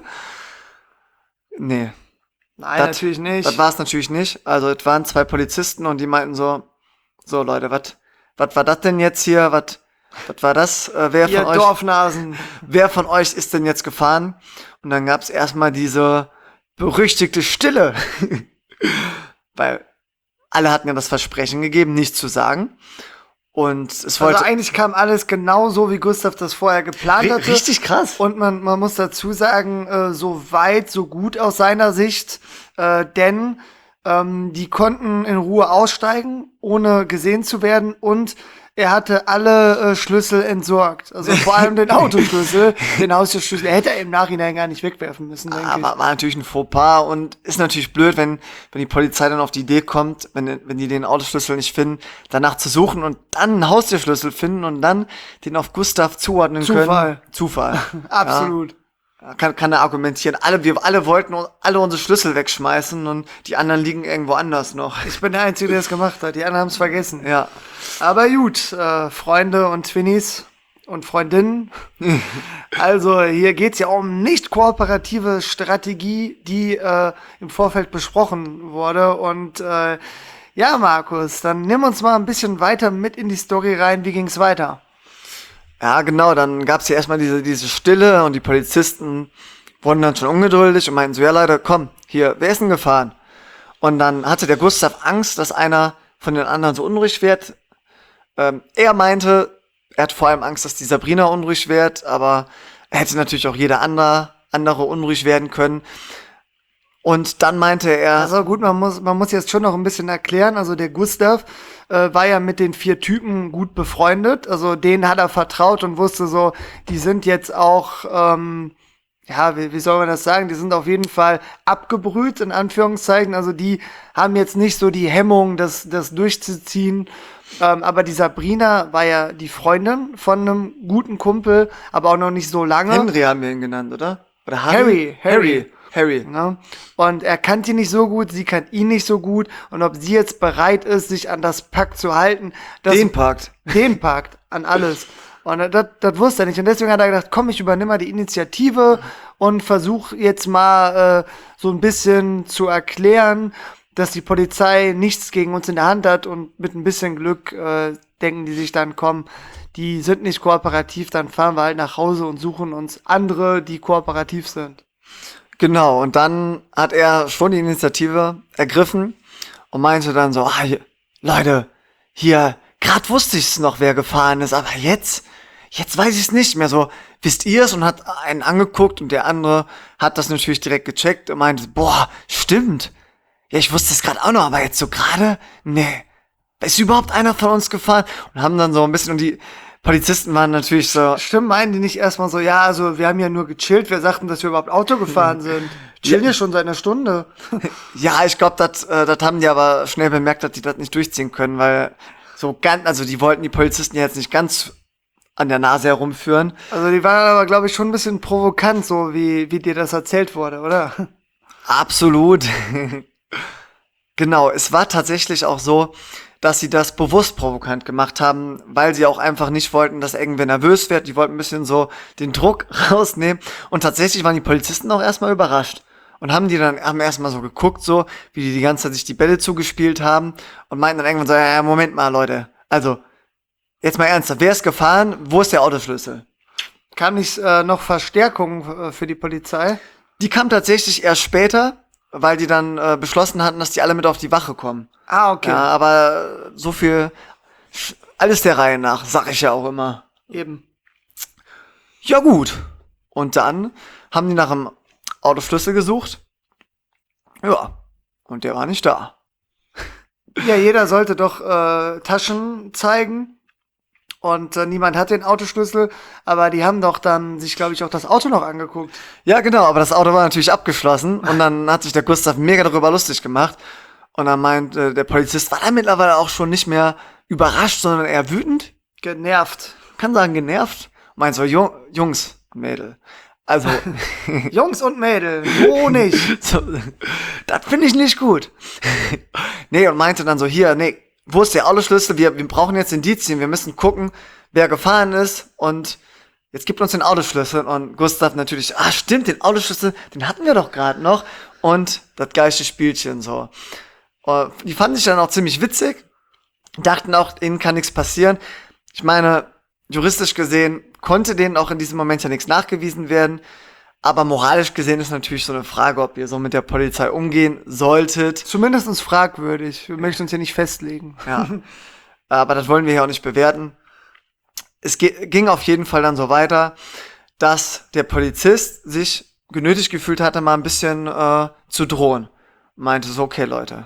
Nee, Nein, das natürlich nicht. das war es natürlich nicht. Also es waren 2 Polizisten und die meinten so Leute, was war das denn jetzt hier? Was war das? Ihr Dorfnasen. Wer von euch ist denn jetzt gefahren? Und dann gab's erstmal diese berüchtigte Stille. Weil alle hatten ja das Versprechen gegeben, nichts zu sagen. Und es wollte Also eigentlich kam alles genau so, wie Gustav das vorher geplant hatte. richtig krass. Und man muss dazu sagen, so weit, so gut aus seiner Sicht, denn die konnten in Ruhe aussteigen, ohne gesehen zu werden, und er hatte alle Schlüssel entsorgt. Also vor allem den Autoschlüssel, den Haustürschlüssel. Er hätte er im Nachhinein gar nicht wegwerfen müssen, denke ich. Aber war natürlich ein Fauxpas und ist natürlich blöd, wenn die Polizei dann auf die Idee kommt, wenn die den Autoschlüssel nicht finden, danach zu suchen und dann einen Haustürschlüssel finden und dann den auf Gustav zuordnen können. Zufall. Absolut. Ja. Kann er argumentieren. Wir alle wollten alle unsere Schlüssel wegschmeißen und die anderen liegen irgendwo anders noch. Ich bin der Einzige, der das gemacht hat. Die anderen haben es vergessen. Ja. Aber gut, Freunde und Twinnies und Freundinnen. Also hier geht's ja um nicht kooperative Strategie, die im Vorfeld besprochen wurde. Und ja, Markus, dann nimm uns mal ein bisschen weiter mit in die Story rein. Wie ging's weiter? Ja, genau, dann gab's hier erstmal diese Stille und die Polizisten wurden dann schon ungeduldig und meinten so, ja Leute, komm, hier, wer ist denn gefahren? Und dann hatte der Gustav Angst, dass einer von den anderen so unruhig wird. Er meinte, er hat vor allem Angst, dass die Sabrina unruhig wird, aber er hätte natürlich auch jeder andere unruhig werden können. Und dann meinte er... Also gut, man muss jetzt schon noch ein bisschen erklären. Also der Gustav war ja mit den 4 Typen gut befreundet. Also denen hat er vertraut und wusste so, die sind jetzt auch, ja, wie soll man das sagen? Die sind auf jeden Fall abgebrüht, in Anführungszeichen. Also die haben jetzt nicht so die Hemmung, das durchzuziehen. Aber die Sabrina war ja die Freundin von einem guten Kumpel, aber auch noch nicht so lange. Henry haben wir ihn genannt, oder? Oder Harry. Harry. Ne? Und er kannte ihn nicht so gut, sie kannte ihn nicht so gut. Und ob sie jetzt bereit ist, sich an das Pakt zu halten. Den Pakt, an alles. Und das wusste er nicht. Und deswegen hat er gedacht, komm, ich übernehme mal die Initiative und versuche jetzt mal so ein bisschen zu erklären, dass die Polizei nichts gegen uns in der Hand hat. Und mit ein bisschen Glück denken die sich dann, komm, die sind nicht kooperativ, dann fahren wir halt nach Hause und suchen uns andere, die kooperativ sind. Genau, und dann hat er schon die Initiative ergriffen und meinte dann so, Leute, hier, grad wusste ich's noch, wer gefahren ist, aber jetzt weiß ich's nicht mehr. So, wisst ihr's? Und hat einen angeguckt und der andere hat das natürlich direkt gecheckt und meinte, boah, stimmt. Ja, ich wusste es gerade auch noch, aber jetzt so gerade, nee. Ist überhaupt einer von uns gefahren? Und haben dann so ein bisschen, und die Polizisten waren natürlich so... Stimmt, meinen die nicht erstmal so, ja, also wir haben ja nur gechillt, wir sagten, dass wir überhaupt Auto gefahren sind. Chillen ja schon seit einer Stunde. Ja, ich glaube, das haben die aber schnell bemerkt, dass die das nicht durchziehen können, weil also die wollten die Polizisten jetzt nicht ganz an der Nase herumführen. Also die waren aber, glaube ich, schon ein bisschen provokant, so wie dir das erzählt wurde, oder? Absolut. Genau, es war tatsächlich auch so, dass sie das bewusst provokant gemacht haben, weil sie auch einfach nicht wollten, dass irgendwer nervös wird. Die wollten ein bisschen so den Druck rausnehmen. Und tatsächlich waren die Polizisten auch erstmal überrascht. Und haben erstmal so geguckt, so, wie die ganze Zeit sich die Bälle zugespielt haben. Und meinten dann irgendwann so, ja, Moment mal, Leute. Also, jetzt mal ernsthaft, wer ist gefahren? Wo ist der Autoschlüssel? Kam nicht noch Verstärkung für die Polizei? Die kam tatsächlich erst später, weil die dann beschlossen hatten, dass die alle mit auf die Wache kommen. Ah, okay. Ja, aber so viel, alles der Reihe nach, sag ich ja auch immer. Eben. Ja gut. Und dann haben die nach dem Autoschlüssel gesucht. Ja, und der war nicht da. Ja, jeder sollte doch Taschen zeigen. Und niemand hat den Autoschlüssel, aber die haben doch dann sich, glaube ich, auch das Auto noch angeguckt. Ja, genau, aber das Auto war natürlich abgeschlossen und dann hat sich der Gustav mega darüber lustig gemacht. Und dann meint der Polizist, war da mittlerweile auch schon nicht mehr überrascht, sondern eher wütend. Genervt. Kann sagen, genervt. Meint so, Jungs, Mädel, Also, Jungs und Mädels, wo nicht? so, das finde ich nicht gut. Nee, und meinte dann so, hier, nee, wo ist der Autoschlüssel? Wir brauchen jetzt Indizien, wir müssen gucken, wer gefahren ist und jetzt gibt uns den Autoschlüssel. Und Gustav natürlich, stimmt, den Autoschlüssel, den hatten wir doch gerade noch. Und das geilste Spielchen so. Die fanden sich dann auch ziemlich witzig, dachten auch, ihnen kann nichts passieren. Ich meine, juristisch gesehen konnte denen auch in diesem Moment ja nichts nachgewiesen werden. Aber moralisch gesehen ist natürlich so eine Frage, ob ihr so mit der Polizei umgehen solltet. Zumindest fragwürdig. Wir möchten uns hier nicht festlegen. Ja, aber das wollen wir ja auch nicht bewerten. Es ging auf jeden Fall dann so weiter, dass der Polizist sich genötigt gefühlt hatte, mal ein bisschen zu drohen. Meinte so, okay Leute,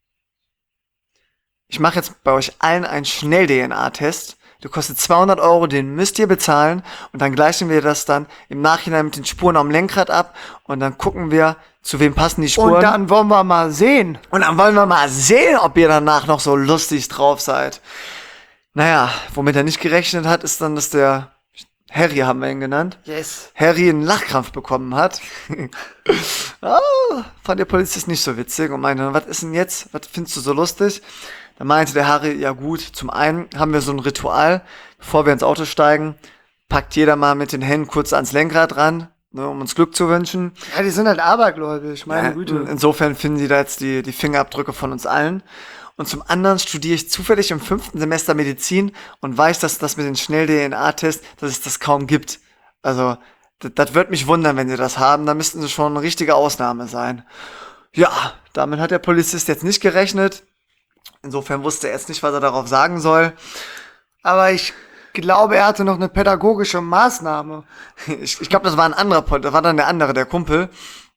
ich mache jetzt bei euch allen einen Schnell-DNA-Test. Der kostet 200 Euro, den müsst ihr bezahlen. Und dann gleichen wir das dann im Nachhinein mit den Spuren am Lenkrad ab. Und dann gucken wir, zu wem passen die Spuren. Und dann wollen wir mal sehen. Ob ihr danach noch so lustig drauf seid. Naja, womit er nicht gerechnet hat, ist dann, dass der Harry, haben wir ihn genannt. Yes. Harry einen Lachkrampf bekommen hat. Fand der Polizist nicht so witzig und meinte, was ist denn jetzt? Was findest du so lustig? Dann meinte der Harry, ja gut, zum einen haben wir so ein Ritual, bevor wir ins Auto steigen, packt jeder mal mit den Händen kurz ans Lenkrad ran, ne, um uns Glück zu wünschen. Ja, die sind halt abergläubisch, meine Güte. Insofern finden die da jetzt die Fingerabdrücke von uns allen. Und zum anderen studiere ich zufällig im 5. Semester Medizin und weiß, dass das mit den Schnell-DNA-Tests, dass es das kaum gibt. Also, das wird mich wundern, wenn sie das haben. Da müssten sie schon eine richtige Ausnahme sein. Ja, damit hat der Polizist jetzt nicht gerechnet. Insofern wusste er jetzt nicht, was er darauf sagen soll. Aber ich glaube, er hatte noch eine pädagogische Maßnahme. Ich glaube, das war ein anderer das war dann der andere, der Kumpel.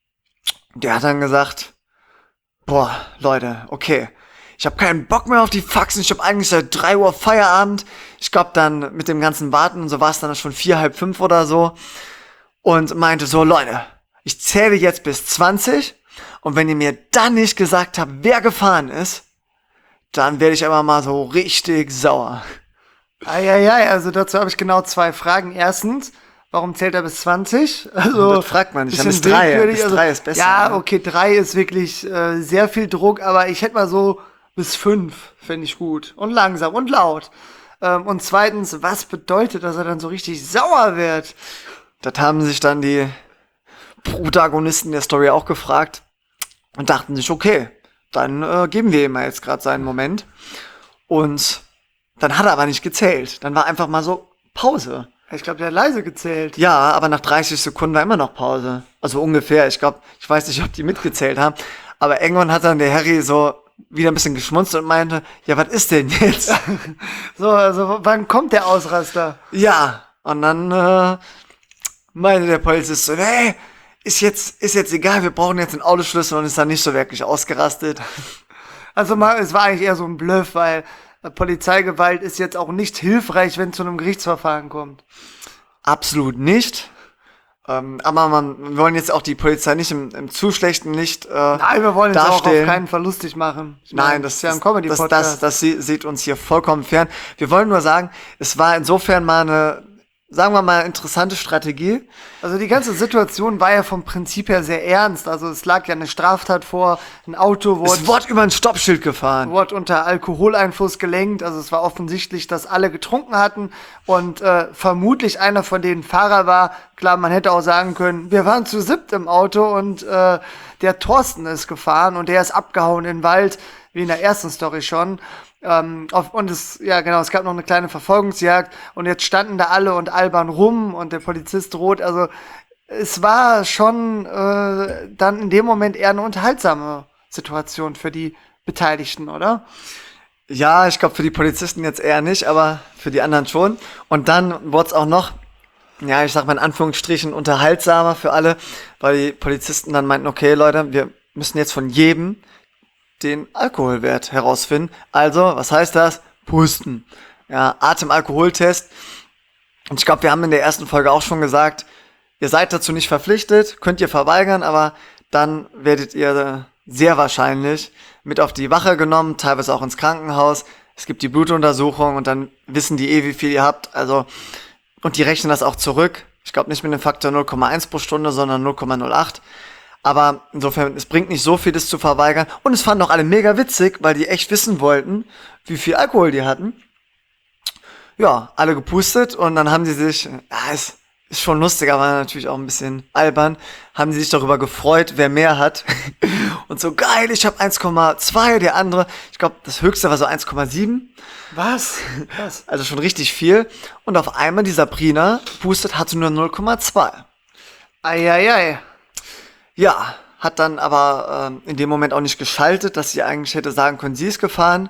Der hat dann gesagt, boah, Leute, okay. Ich habe keinen Bock mehr auf die Faxen. Ich habe eigentlich seit 3 Uhr Feierabend. Ich glaube dann mit dem ganzen Warten und so war es dann schon 4, halb 5 oder so. Und meinte so, Leute, ich zähle jetzt bis 20. Und wenn ihr mir dann nicht gesagt habt, wer gefahren ist, dann werde ich aber mal so richtig sauer. Eieiei, also dazu habe ich genau 2 Fragen. Erstens, warum zählt er bis 20? Also, das fragt man nicht. Dann bisschen bis 3. willkürlich. Bis 3 ist besser. Ja, ne? okay, 3 ist wirklich sehr viel Druck, aber ich hätte mal so bis 5, fände ich gut. Und langsam und laut. Und zweitens, was bedeutet, dass er dann so richtig sauer wird? Das haben sich dann die Protagonisten der Story auch gefragt und dachten sich, okay, dann geben wir ihm mal jetzt gerade seinen Moment. Und dann hat er aber nicht gezählt. Dann war einfach mal so Pause. Ich glaube, der hat leise gezählt. Ja, aber nach 30 Sekunden war immer noch Pause. Also ungefähr. Ich weiß nicht, ob die mitgezählt haben. Aber irgendwann hat dann der Harry so wieder ein bisschen geschmunzelt und meinte, ja, was ist denn jetzt? So, also wann kommt der Ausraster? Ja, und dann meinte der Polizist so, nee, ist jetzt egal, wir brauchen jetzt den Autoschlüssel und ist dann nicht so wirklich ausgerastet. Also es war eigentlich eher so ein Bluff, weil Polizeigewalt ist jetzt auch nicht hilfreich, wenn es zu einem Gerichtsverfahren kommt. Absolut nicht. Aber wir wollen jetzt auch die Polizei nicht im zu schlechten Licht Nein, wir wollen uns auch auf darstellen. keinen Fall lustig machen. Nein, das ist ja ein Comedy-Podcast. das sieht uns hier vollkommen fern. Wir wollen nur sagen, es war insofern mal eine, sagen wir mal, interessante Strategie. Also die ganze Situation war ja vom Prinzip her sehr ernst. Also es lag ja eine Straftat vor, ein Auto Es wurde über ein Stoppschild gefahren. wurde unter Alkoholeinfluss gelenkt. Also es war offensichtlich, dass alle getrunken hatten und vermutlich einer von denen Fahrer war. Klar, man hätte auch sagen können, wir waren zu 7 im Auto und der Thorsten ist gefahren und der ist abgehauen in den Wald, wie in der ersten Story schon. Es gab noch eine kleine Verfolgungsjagd und jetzt standen da alle und albern rum und der Polizist droht. Also es war schon dann in dem Moment eher eine unterhaltsame Situation für die Beteiligten, oder? Ja, ich glaube für die Polizisten jetzt eher nicht, aber für die anderen schon. Und dann wurde es auch noch, ja, ich sag mal in Anführungsstrichen, unterhaltsamer für alle, weil die Polizisten dann meinten, okay Leute, wir müssen jetzt von jedem den Alkoholwert herausfinden. Also, was heißt das? Pusten. Ja, Atemalkoholtest. Und ich glaube, wir haben in der ersten Folge auch schon gesagt, ihr seid dazu nicht verpflichtet, könnt ihr verweigern, aber dann werdet ihr sehr wahrscheinlich mit auf die Wache genommen, teilweise auch ins Krankenhaus. Es gibt die Blutuntersuchung und dann wissen die wie viel ihr habt. Also, und die rechnen das auch zurück. Ich glaube nicht mit dem Faktor 0,1 pro Stunde, sondern 0,08. Aber insofern, es bringt nicht so viel, das zu verweigern. Und es fanden auch alle mega witzig, weil die echt wissen wollten, wie viel Alkohol die hatten. Ja, alle gepustet und dann haben sie sich, es ist schon lustig, aber natürlich auch ein bisschen albern, haben sie sich darüber gefreut, wer mehr hat. Und so, geil, ich habe 1,2, der andere, ich glaube, das höchste war so 1,7. Was? Also schon richtig viel. Und auf einmal die Sabrina pustet, hatte nur 0,2. Eieiei. Ja, hat dann aber in dem Moment auch nicht geschaltet, dass sie eigentlich hätte sagen können, sie ist gefahren.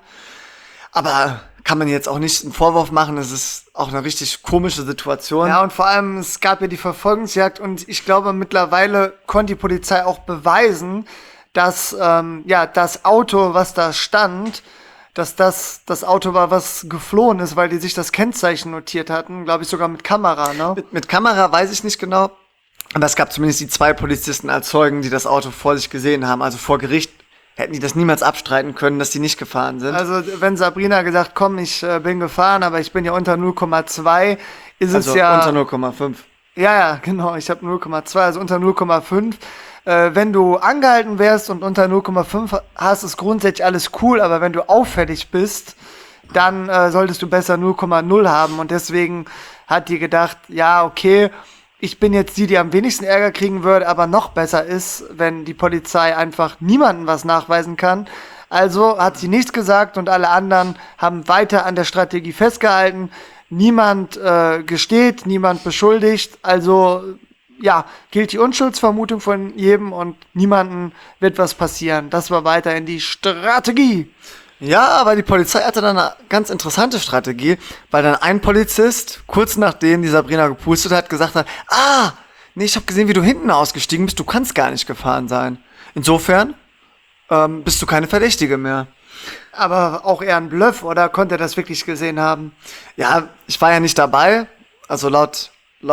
Aber kann man jetzt auch nicht einen Vorwurf machen, es ist auch eine richtig komische Situation. Ja, und vor allem, es gab ja die Verfolgungsjagd und ich glaube, mittlerweile konnte die Polizei auch beweisen, dass das Auto, was da stand, dass das Auto war, was geflohen ist, weil die sich das Kennzeichen notiert hatten, glaube ich sogar mit Kamera, ne? Mit Kamera weiß ich nicht genau, aber es gab zumindest die 2 Polizisten als Zeugen, die das Auto vor sich gesehen haben, also vor Gericht. Hätten die das niemals abstreiten können, dass die nicht gefahren sind. Also wenn Sabrina gesagt, komm, ich bin gefahren, aber ich bin ja unter 0,2, ist also es ja... unter 0,5. Ja, genau, ich habe 0,2, also unter 0,5. Wenn du angehalten wärst und unter 0,5 hast, ist grundsätzlich alles cool, aber wenn du auffällig bist, dann solltest du besser 0,0 haben. Und deswegen hat die gedacht, ja, okay, ich bin jetzt die am wenigsten Ärger kriegen würde, aber noch besser ist, wenn die Polizei einfach niemandem was nachweisen kann. Also hat sie nichts gesagt und alle anderen haben weiter an der Strategie festgehalten. Niemand gesteht, niemand beschuldigt. Also ja, gilt die Unschuldsvermutung von jedem und niemandem wird was passieren. Das war weiterhin die Strategie. Ja, aber die Polizei hatte dann eine ganz interessante Strategie, weil dann ein Polizist, kurz nachdem die Sabrina gepustet hat, gesagt hat, nee, ich habe gesehen, wie du hinten ausgestiegen bist, du kannst gar nicht gefahren sein. Insofern bist du keine Verdächtige mehr. Aber auch eher ein Bluff, oder konnte er das wirklich gesehen haben? Ja, ich war ja nicht dabei, also laut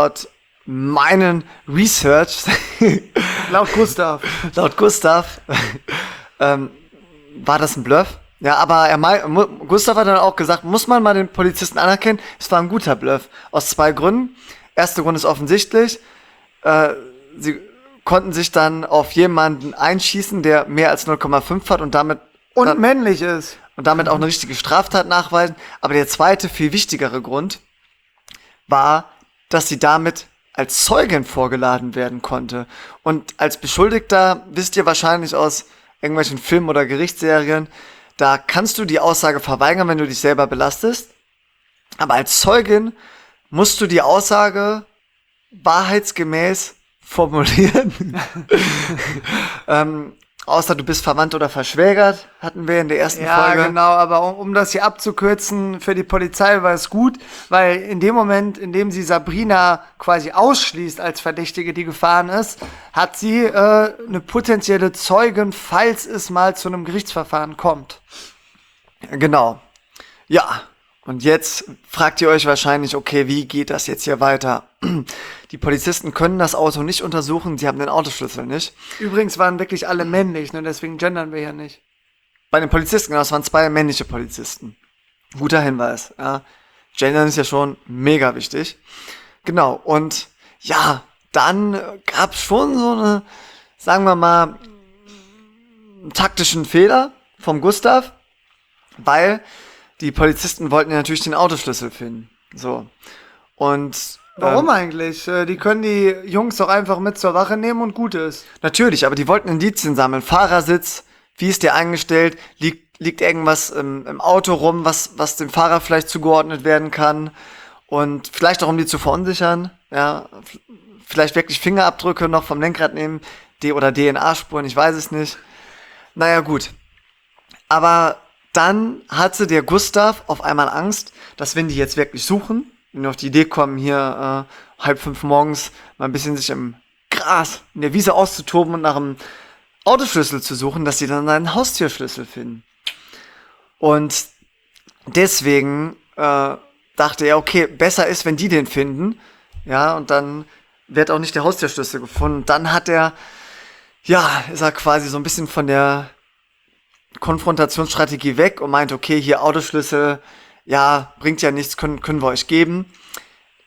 meinen Research, Laut Gustav. laut Gustav, war das ein Bluff. Ja, aber Gustav hat dann auch gesagt, muss man mal den Polizisten anerkennen, es war ein guter Bluff. Aus 2 Gründen. Erster Grund ist offensichtlich, sie konnten sich dann auf jemanden einschießen, der mehr als 0,5 hat und damit männlich ist. Und damit auch eine richtige Straftat nachweisen. Aber der zweite, viel wichtigere Grund war, dass sie damit als Zeugin vorgeladen werden konnte. Und als Beschuldigter, wisst ihr wahrscheinlich aus irgendwelchen Filmen oder Gerichtsserien, da kannst du die Aussage verweigern, wenn du dich selber belastest. Aber als Zeugin musst du die Aussage wahrheitsgemäß formulieren. Außer du bist verwandt oder verschwägert, hatten wir in der ersten Folge. Ja, genau, aber um das hier abzukürzen, für die Polizei war es gut, weil in dem Moment, in dem sie Sabrina quasi ausschließt als Verdächtige, die gefahren ist, hat sie eine potenzielle Zeugin, falls es mal zu einem Gerichtsverfahren kommt. Genau. Ja, und jetzt fragt ihr euch wahrscheinlich, okay, wie geht das jetzt hier weiter? Die Polizisten können das Auto nicht untersuchen, sie haben den Autoschlüssel nicht. Übrigens waren wirklich alle männlich, ne? Deswegen gendern wir ja nicht. Bei den Polizisten, genau, es waren 2 männliche Polizisten. Guter Hinweis, ja. Gendern ist ja schon mega wichtig. Genau, und ja, dann gab es schon so eine, sagen wir mal, einen taktischen Fehler vom Gustav, weil die Polizisten wollten ja natürlich den Autoschlüssel finden. So. Und warum eigentlich? Die können die Jungs doch einfach mit zur Wache nehmen und gut ist. natürlich, aber die wollten Indizien sammeln. Fahrersitz, wie ist der eingestellt? Liegt irgendwas im Auto rum, was dem Fahrer vielleicht zugeordnet werden kann? Und vielleicht auch, um die zu verunsichern. Ja, vielleicht wirklich Fingerabdrücke noch vom Lenkrad nehmen. Oder DNA-Spuren, ich weiß es nicht. Naja, gut. Aber dann hatte der Gustav auf einmal Angst, dass wenn die jetzt wirklich suchen, wenn die auf die Idee kommen, hier 4:30 morgens mal ein bisschen sich im Gras, in der Wiese auszutoben und nach einem Autoschlüssel zu suchen, dass sie dann einen Haustürschlüssel finden. Und deswegen dachte er, okay, besser ist, wenn die den finden. Ja, und dann wird auch nicht der Haustürschlüssel gefunden. Dann ist er quasi so ein bisschen von der Konfrontationsstrategie weg und meint, okay, hier Autoschlüssel, ja, bringt ja nichts, können wir euch geben.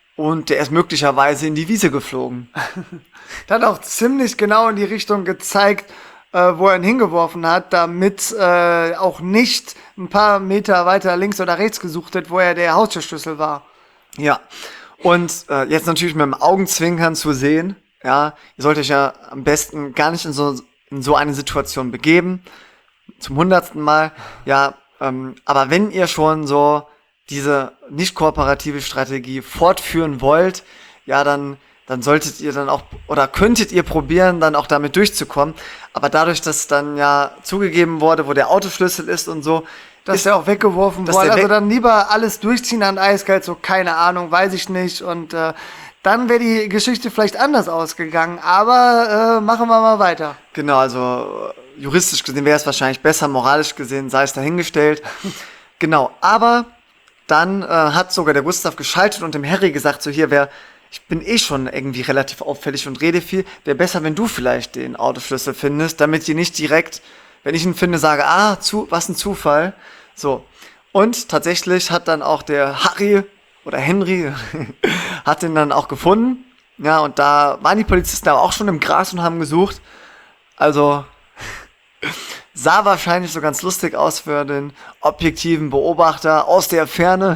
und der ist möglicherweise in die Wiese geflogen. Der hat auch ziemlich genau in die Richtung gezeigt, wo er ihn hingeworfen hat, damit auch nicht ein paar Meter weiter links oder rechts gesucht wird, wo er der Haustürschlüssel war. Ja, und jetzt natürlich mit dem Augenzwinkern zu sehen, ja, ihr sollt euch ja am besten gar nicht in so eine Situation begeben, zum 100. Mal, ja, aber wenn ihr schon so diese nicht kooperative Strategie fortführen wollt, ja, dann solltet ihr dann auch, oder könntet ihr probieren, dann auch damit durchzukommen. Aber dadurch, dass dann ja zugegeben wurde, wo der Autoschlüssel ist und so, Dass der auch weggeworfen dass wurde. der Also weg- dann lieber alles durchziehen an eiskalt, so keine Ahnung, weiß ich nicht. Und dann wäre die Geschichte vielleicht anders ausgegangen. Aber machen wir mal weiter. Genau, also juristisch gesehen wäre es wahrscheinlich besser, moralisch gesehen sei es dahingestellt. Genau, aber dann hat sogar der Gustav geschaltet und dem Harry gesagt, so hier, ich bin eh schon irgendwie relativ auffällig und rede viel, wäre besser, wenn du vielleicht den Autoschlüssel findest, damit die nicht direkt, wenn ich ihn finde, sage, was ein Zufall. So, und tatsächlich hat dann auch der Harry oder Henry hat den dann auch gefunden. Ja, und da waren die Polizisten aber auch schon im Gras und haben gesucht. Also sah wahrscheinlich so ganz lustig aus für den objektiven Beobachter aus der Ferne.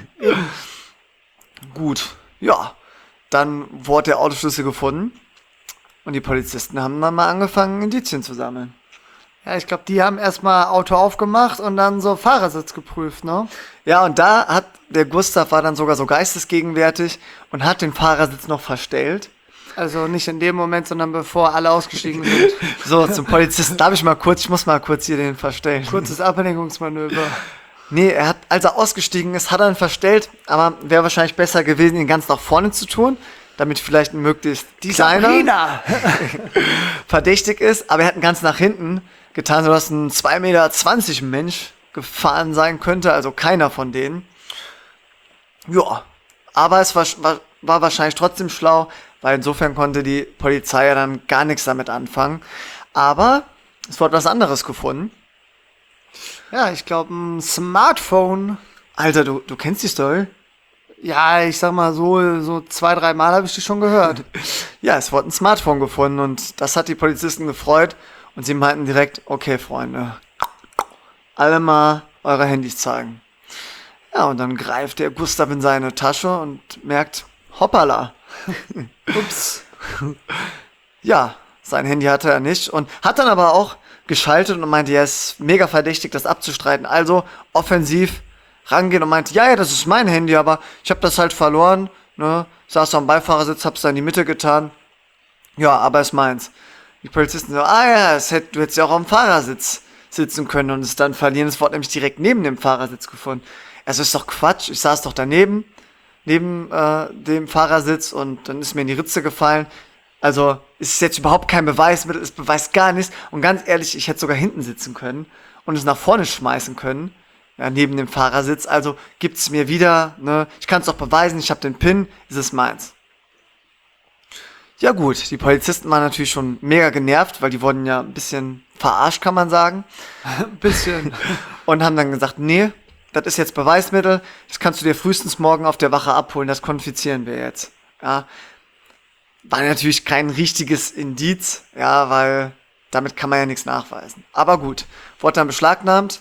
Gut, ja. Dann wurde der Autoschlüssel gefunden. Und die Polizisten haben dann mal angefangen, Indizien zu sammeln. Ja, ich glaube, die haben erstmal Auto aufgemacht und dann so Fahrersitz geprüft, ne? Ja, und da hat der Gustav war dann sogar so geistesgegenwärtig und hat den Fahrersitz noch verstellt. Also nicht in dem Moment, sondern bevor alle ausgestiegen sind. So, zum Polizisten, ich muss mal kurz hier den verstellen. Kurzes Ablenkungsmanöver. Nee, als er ausgestiegen ist, hat er ihn verstellt, aber wäre wahrscheinlich besser gewesen, ihn ganz nach vorne zu tun, damit vielleicht ein möglichst kleiner Sabrina! verdächtig ist, aber er hat ihn ganz nach hinten getan, sodass ein 2,20 Meter Mensch gefahren sein könnte, also keiner von denen. Ja, aber es war wahrscheinlich trotzdem schlau, weil insofern konnte die Polizei ja dann gar nichts damit anfangen. Aber es wurde was anderes gefunden. Ja, ich glaube, ein Smartphone. Alter, du kennst die Story? Ja, ich sag mal so 2-3 Mal habe ich die schon gehört. Ja, es wurde ein Smartphone gefunden und das hat die Polizisten gefreut und sie meinten direkt, okay, Freunde, alle mal eure Handys zeigen. Ja, und dann greift der Gustav in seine Tasche und merkt, hoppala. Ups. Ja, sein Handy hatte er nicht und hat dann aber auch geschaltet und meinte, ja, es ist mega verdächtig, das abzustreiten. Also offensiv rangehen und meinte, ja, das ist mein Handy, aber ich habe das halt verloren, ne? Saß am Beifahrersitz, hab's da in die Mitte getan. Ja, aber es meins. Die Polizisten so, ja, du hättest ja auch am Fahrersitz sitzen können und es dann verlieren. Es wurde nämlich direkt neben dem Fahrersitz gefunden. Also ist doch Quatsch, ich saß doch daneben, neben dem Fahrersitz und dann ist mir in die Ritze gefallen. Also ist jetzt überhaupt kein Beweismittel, es beweist gar nichts. Und ganz ehrlich, ich hätte sogar hinten sitzen können und es nach vorne schmeißen können, ja, neben dem Fahrersitz. Also gibt's mir wieder, ne? Ich kann es doch beweisen, ich habe den PIN, ist es meins. Ja gut, die Polizisten waren natürlich schon mega genervt, weil die wurden ja ein bisschen verarscht, kann man sagen. Ein bisschen. Und haben dann gesagt, nee, das ist jetzt Beweismittel, das kannst du dir frühestens morgen auf der Wache abholen, das konfizieren wir jetzt. Ja, war natürlich kein richtiges Indiz, ja, weil damit kann man ja nichts nachweisen. Aber gut, wurde dann beschlagnahmt.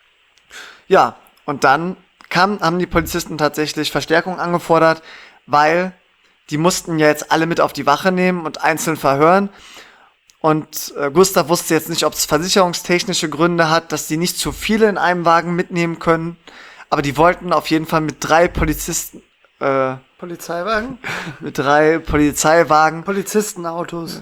Ja, und dann haben die Polizisten tatsächlich Verstärkung angefordert, weil die mussten ja jetzt alle mit auf die Wache nehmen und einzeln verhören. Und Gustav wusste jetzt nicht, ob es versicherungstechnische Gründe hat, dass die nicht zu viele in einem Wagen mitnehmen können. Aber die wollten auf jeden Fall mit 3 Polizisten, Polizeiwagen? mit 3 Polizeiwagen, Polizistenautos.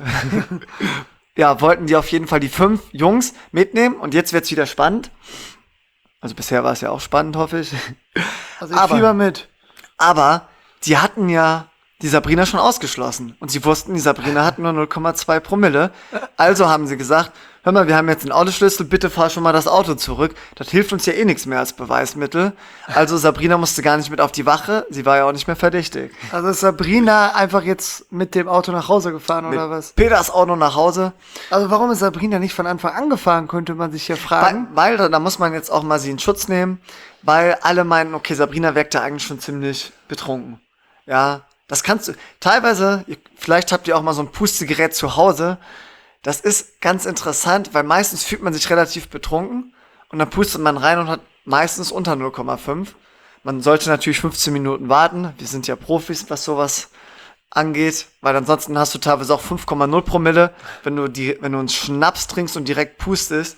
ja, wollten die auf jeden Fall die 5 Jungs mitnehmen. Und jetzt wird's wieder spannend. Also bisher war es ja auch spannend, hoffe ich. Also ich fieber mit. Aber die hatten ja die Sabrina schon ausgeschlossen. Und sie wussten, die Sabrina hat nur 0,2 Promille. Also haben sie gesagt, hör mal, wir haben jetzt den Autoschlüssel, bitte fahr schon mal das Auto zurück. Das hilft uns ja eh nichts mehr als Beweismittel. Also Sabrina musste gar nicht mit auf die Wache, sie war ja auch nicht mehr verdächtig. Also ist Sabrina einfach jetzt mit dem Auto nach Hause gefahren, oder was? Peters Auto nach Hause. Also warum ist Sabrina nicht von Anfang an gefahren, könnte man sich ja fragen. Weil da muss man jetzt auch mal sie in Schutz nehmen, weil alle meinen, okay, Sabrina wirkte eigentlich schon ziemlich betrunken. Ja, das kannst du, teilweise, vielleicht habt ihr auch mal so ein Pustegerät zu Hause. Das ist ganz interessant, weil meistens fühlt man sich relativ betrunken und dann pustet man rein und hat meistens unter 0,5. Man sollte natürlich 15 Minuten warten. Wir sind ja Profis, was sowas angeht, weil ansonsten hast du teilweise auch 5,0 Promille, wenn du einen Schnaps trinkst und direkt pustest.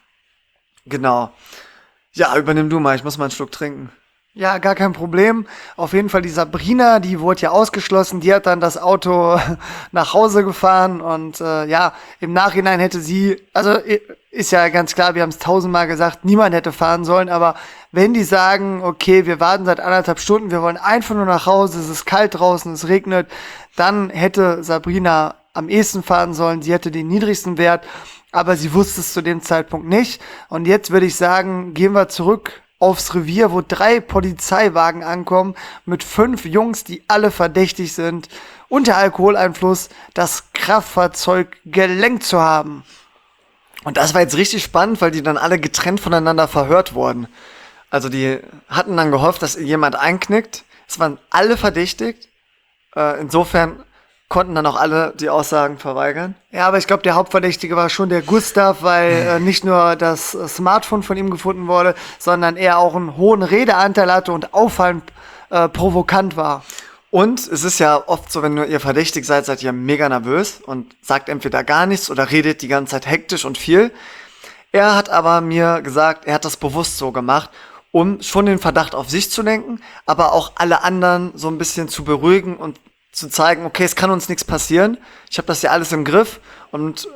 Genau. Ja, übernimm du mal, ich muss mal einen Schluck trinken. Ja, gar kein Problem. Auf jeden Fall die Sabrina, die wurde ja ausgeschlossen, die hat dann das Auto nach Hause gefahren und ja, im Nachhinein hätte sie, also ist ja ganz klar, wir haben es 1000-mal gesagt, niemand hätte fahren sollen, aber wenn die sagen, okay, wir warten seit 1,5 Stunden, wir wollen einfach nur nach Hause, es ist kalt draußen, es regnet, dann hätte Sabrina am ehesten fahren sollen, sie hätte den niedrigsten Wert, aber sie wusste es zu dem Zeitpunkt nicht. Und jetzt würde ich sagen, gehen wir zurück aufs Revier, wo 3 Polizeiwagen ankommen mit 5 Jungs, die alle verdächtig sind, unter Alkoholeinfluss das Kraftfahrzeug gelenkt zu haben. Und das war jetzt richtig spannend, weil die dann alle getrennt voneinander verhört wurden. Also die hatten dann gehofft, dass jemand einknickt. Es waren alle verdächtigt. Insofern konnten dann auch alle die Aussagen verweigern. Ja, aber ich glaube, der Hauptverdächtige war schon der Gustav, weil nicht nur das Smartphone von ihm gefunden wurde, sondern er auch einen hohen Redeanteil hatte und auffallend provokant war. Und es ist ja oft so, wenn ihr verdächtig seid ihr mega nervös und sagt entweder gar nichts oder redet die ganze Zeit hektisch und viel. Er hat aber mir gesagt, er hat das bewusst so gemacht, um schon den Verdacht auf sich zu lenken, aber auch alle anderen so ein bisschen zu beruhigen und zu zeigen, okay, es kann uns nichts passieren. Ich habe das ja alles im Griff und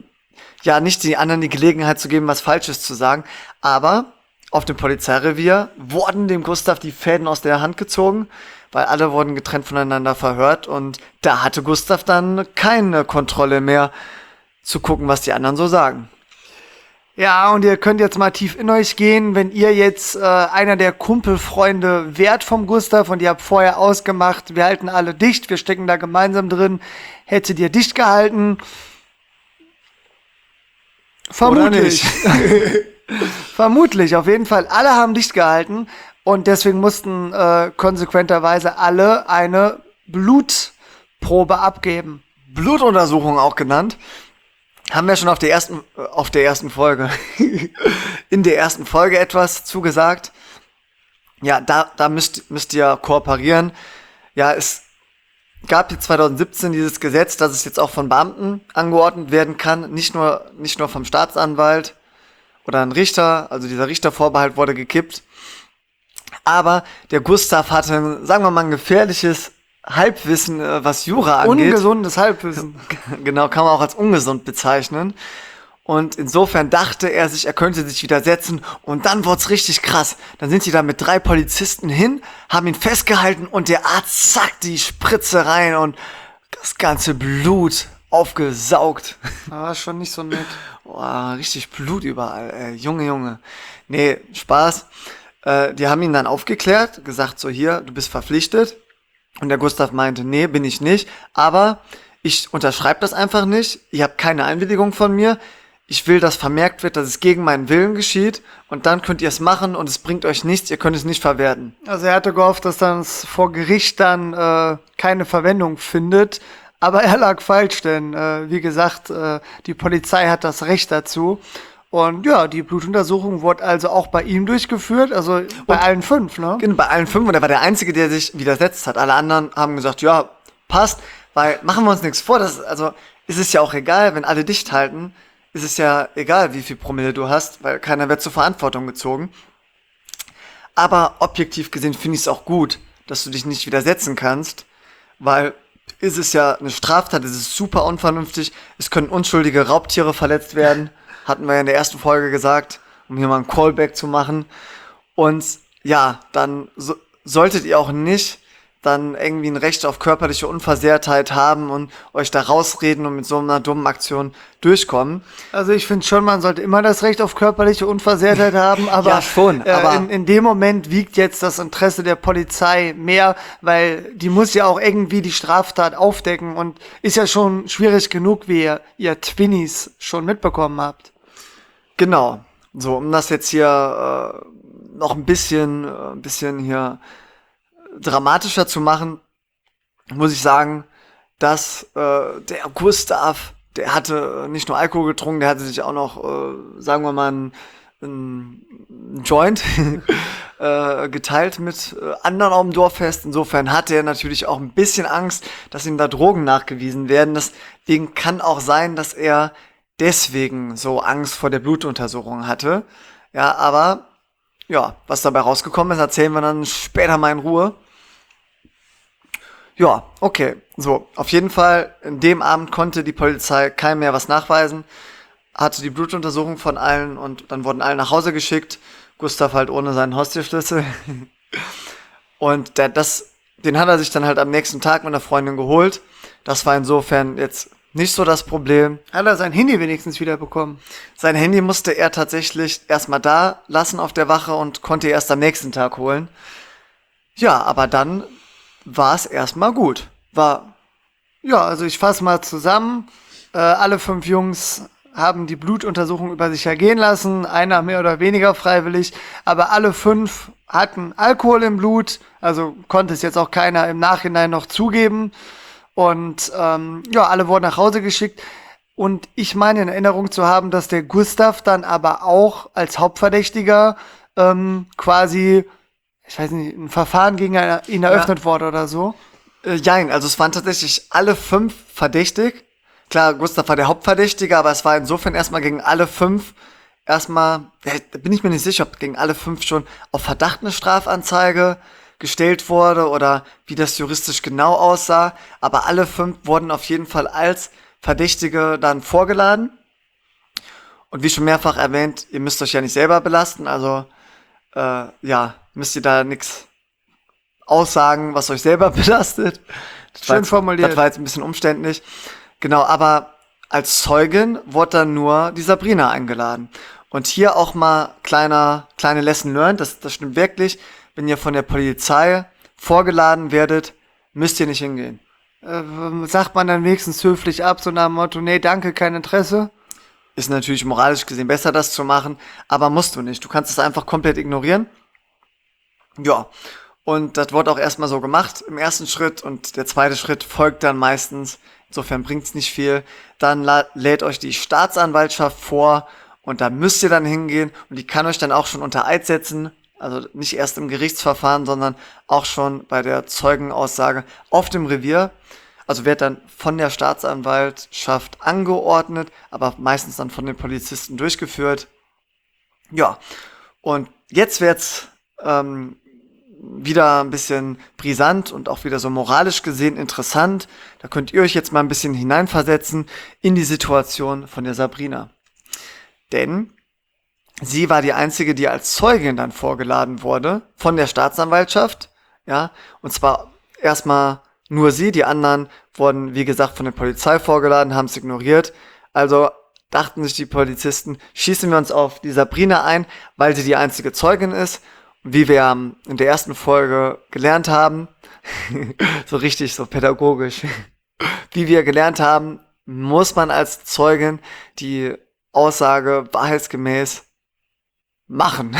ja, nicht die anderen die Gelegenheit zu geben, was Falsches zu sagen. Aber auf dem Polizeirevier wurden dem Gustav die Fäden aus der Hand gezogen, weil alle wurden getrennt voneinander verhört und da hatte Gustav dann keine Kontrolle mehr zu gucken, was die anderen so sagen. Ja, und ihr könnt jetzt mal tief in euch gehen, wenn ihr jetzt einer der Kumpelfreunde wärt vom Gustav und ihr habt vorher ausgemacht, wir halten alle dicht, wir stecken da gemeinsam drin, hättet ihr dicht gehalten? Vermutlich. Vermutlich, auf jeden Fall. Alle haben dicht gehalten und deswegen mussten konsequenterweise alle eine Blutprobe abgeben. Blutuntersuchung auch genannt. Haben wir schon auf der ersten Folge, in der ersten Folge etwas zugesagt. Ja, da müsst ihr kooperieren. Ja, es gab jetzt 2017 dieses Gesetz, dass es jetzt auch von Beamten angeordnet werden kann, nicht nur vom Staatsanwalt oder ein Richter, also dieser Richtervorbehalt wurde gekippt. Aber der Gustav hatte, sagen wir mal, ein gefährliches Halbwissen, was Jura angeht. Ungesundes Halbwissen. Genau, kann man auch als ungesund bezeichnen. Und insofern dachte er sich, er könnte sich widersetzen. Und dann wurd's richtig krass. Dann sind sie da mit 3 Polizisten hin, haben ihn festgehalten und der Arzt zackt die Spritze rein und das ganze Blut aufgesaugt. Aber schon nicht so nett. Boah, richtig Blut überall. Junge. Nee, Spaß. Die haben ihn dann aufgeklärt, gesagt so, hier, du bist verpflichtet. Und der Gustav meinte, nee, bin ich nicht, aber ich unterschreibe das einfach nicht, ihr habt keine Einwilligung von mir, ich will, dass vermerkt wird, dass es gegen meinen Willen geschieht und dann könnt ihr es machen und es bringt euch nichts, ihr könnt es nicht verwerten. Also er hatte gehofft, dass dann vor Gericht dann keine Verwendung findet, aber er lag falsch, denn wie gesagt, die Polizei hat das Recht dazu. Und ja, die Blutuntersuchung wurde also auch bei ihm durchgeführt, also bei allen 5, ne? Genau, bei allen 5 und er war der Einzige, der sich widersetzt hat. Alle anderen haben gesagt, ja, passt, weil machen wir uns nichts vor, also ist es ja auch egal, wenn alle dicht halten, ist es ja egal, wie viel Promille du hast, weil keiner wird zur Verantwortung gezogen. Aber objektiv gesehen finde ich es auch gut, dass du dich nicht widersetzen kannst, weil ist es ja eine Straftat, es ist super unvernünftig, es können unschuldige Raubtiere verletzt werden. Hatten wir ja in der ersten Folge gesagt, um hier mal einen Callback zu machen. Und ja, dann solltet ihr auch nicht dann irgendwie ein Recht auf körperliche Unversehrtheit haben und euch da rausreden und mit so einer dummen Aktion durchkommen. Also ich finde schon, man sollte immer das Recht auf körperliche Unversehrtheit haben, aber, ja, schon, aber in dem Moment wiegt jetzt das Interesse der Polizei mehr, weil die muss ja auch irgendwie die Straftat aufdecken und ist ja schon schwierig genug, wie ihr Twinnies schon mitbekommen habt. Genau. So, um das jetzt hier noch ein bisschen hier dramatischer zu machen. muss ich sagen, dass der Gustav, der hatte nicht nur Alkohol getrunken, der hatte sich auch noch, sagen wir mal, ein Joint geteilt mit anderen auf dem Dorffest. Insofern hatte er natürlich auch ein bisschen Angst, dass ihm da Drogen nachgewiesen werden. Deswegen kann auch sein, dass er deswegen so Angst vor der Blutuntersuchung hatte. Ja, aber ja, was dabei rausgekommen ist, erzählen wir dann später mal in Ruhe. Ja, okay. So, auf jeden Fall, in dem Abend konnte die Polizei keinem mehr was nachweisen, hatte die Blutuntersuchung von allen und dann wurden alle nach Hause geschickt. Gustav halt ohne seinen Haustürschlüssel. Und den hat er sich dann halt am nächsten Tag mit einer Freundin geholt. Das war insofern jetzt nicht so das Problem. Hat er sein Handy wenigstens wieder bekommen? Sein Handy musste er tatsächlich erstmal da lassen auf der Wache und konnte erst am nächsten Tag holen. Ja, aber dann war es erstmal gut. Ja, also ich fasse mal zusammen. Alle 5 Jungs haben die Blutuntersuchung über sich ergehen lassen, einer mehr oder weniger freiwillig, aber alle 5 hatten Alkohol im Blut, also konnte es jetzt auch keiner im Nachhinein noch zugeben. Und alle wurden nach Hause geschickt. Und ich meine in Erinnerung zu haben, dass der Gustav dann aber auch als Hauptverdächtiger quasi, ich weiß nicht, ein Verfahren gegen ihn eröffnet wurde oder so. Jein, also es waren tatsächlich alle 5 verdächtig. Klar, Gustav war der Hauptverdächtige, aber es war insofern erstmal gegen alle 5 da bin ich mir nicht sicher, ob gegen alle 5 schon auf Verdacht eine Strafanzeige gestellt wurde oder wie das juristisch genau aussah. Aber alle 5 wurden auf jeden Fall als Verdächtige dann vorgeladen. Und wie schon mehrfach erwähnt, ihr müsst euch ja nicht selber belasten, also müsst ihr da nichts aussagen, was euch selber belastet. Schön formuliert. Das war jetzt ein bisschen umständlich. Genau, aber als Zeugin wurde dann nur die Sabrina eingeladen. Und hier auch mal kleine Lesson learned, das stimmt wirklich. Wenn ihr von der Polizei vorgeladen werdet, müsst ihr nicht hingehen. Sagt man dann wenigstens höflich ab, so nach dem Motto, nee, danke, kein Interesse? Ist natürlich moralisch gesehen besser, das zu machen, aber musst du nicht. Du kannst es einfach komplett ignorieren. Ja, und das wurde auch erstmal so gemacht im ersten Schritt und der zweite Schritt folgt dann meistens. Insofern bringt's nicht viel. Dann lädt euch die Staatsanwaltschaft vor und da müsst ihr dann hingehen und die kann euch dann auch schon unter Eid setzen. Also nicht erst im Gerichtsverfahren, sondern auch schon bei der Zeugenaussage auf dem Revier. Also wird dann von der Staatsanwaltschaft angeordnet, aber meistens dann von den Polizisten durchgeführt. Ja, und jetzt wird's wieder ein bisschen brisant und auch wieder so moralisch gesehen interessant. Da könnt ihr euch jetzt mal ein bisschen hineinversetzen in die Situation von der Sabrina. Denn sie war die einzige, die als Zeugin dann vorgeladen wurde von der Staatsanwaltschaft. Ja, und zwar erstmal nur sie, die anderen wurden, wie gesagt, von der Polizei vorgeladen, haben es ignoriert. Also dachten sich die Polizisten, schießen wir uns auf die Sabrina ein, weil sie die einzige Zeugin ist. Wie wir in der ersten Folge gelernt haben, so richtig, so pädagogisch, wie wir gelernt haben, muss man als Zeugin die Aussage wahrheitsgemäß machen.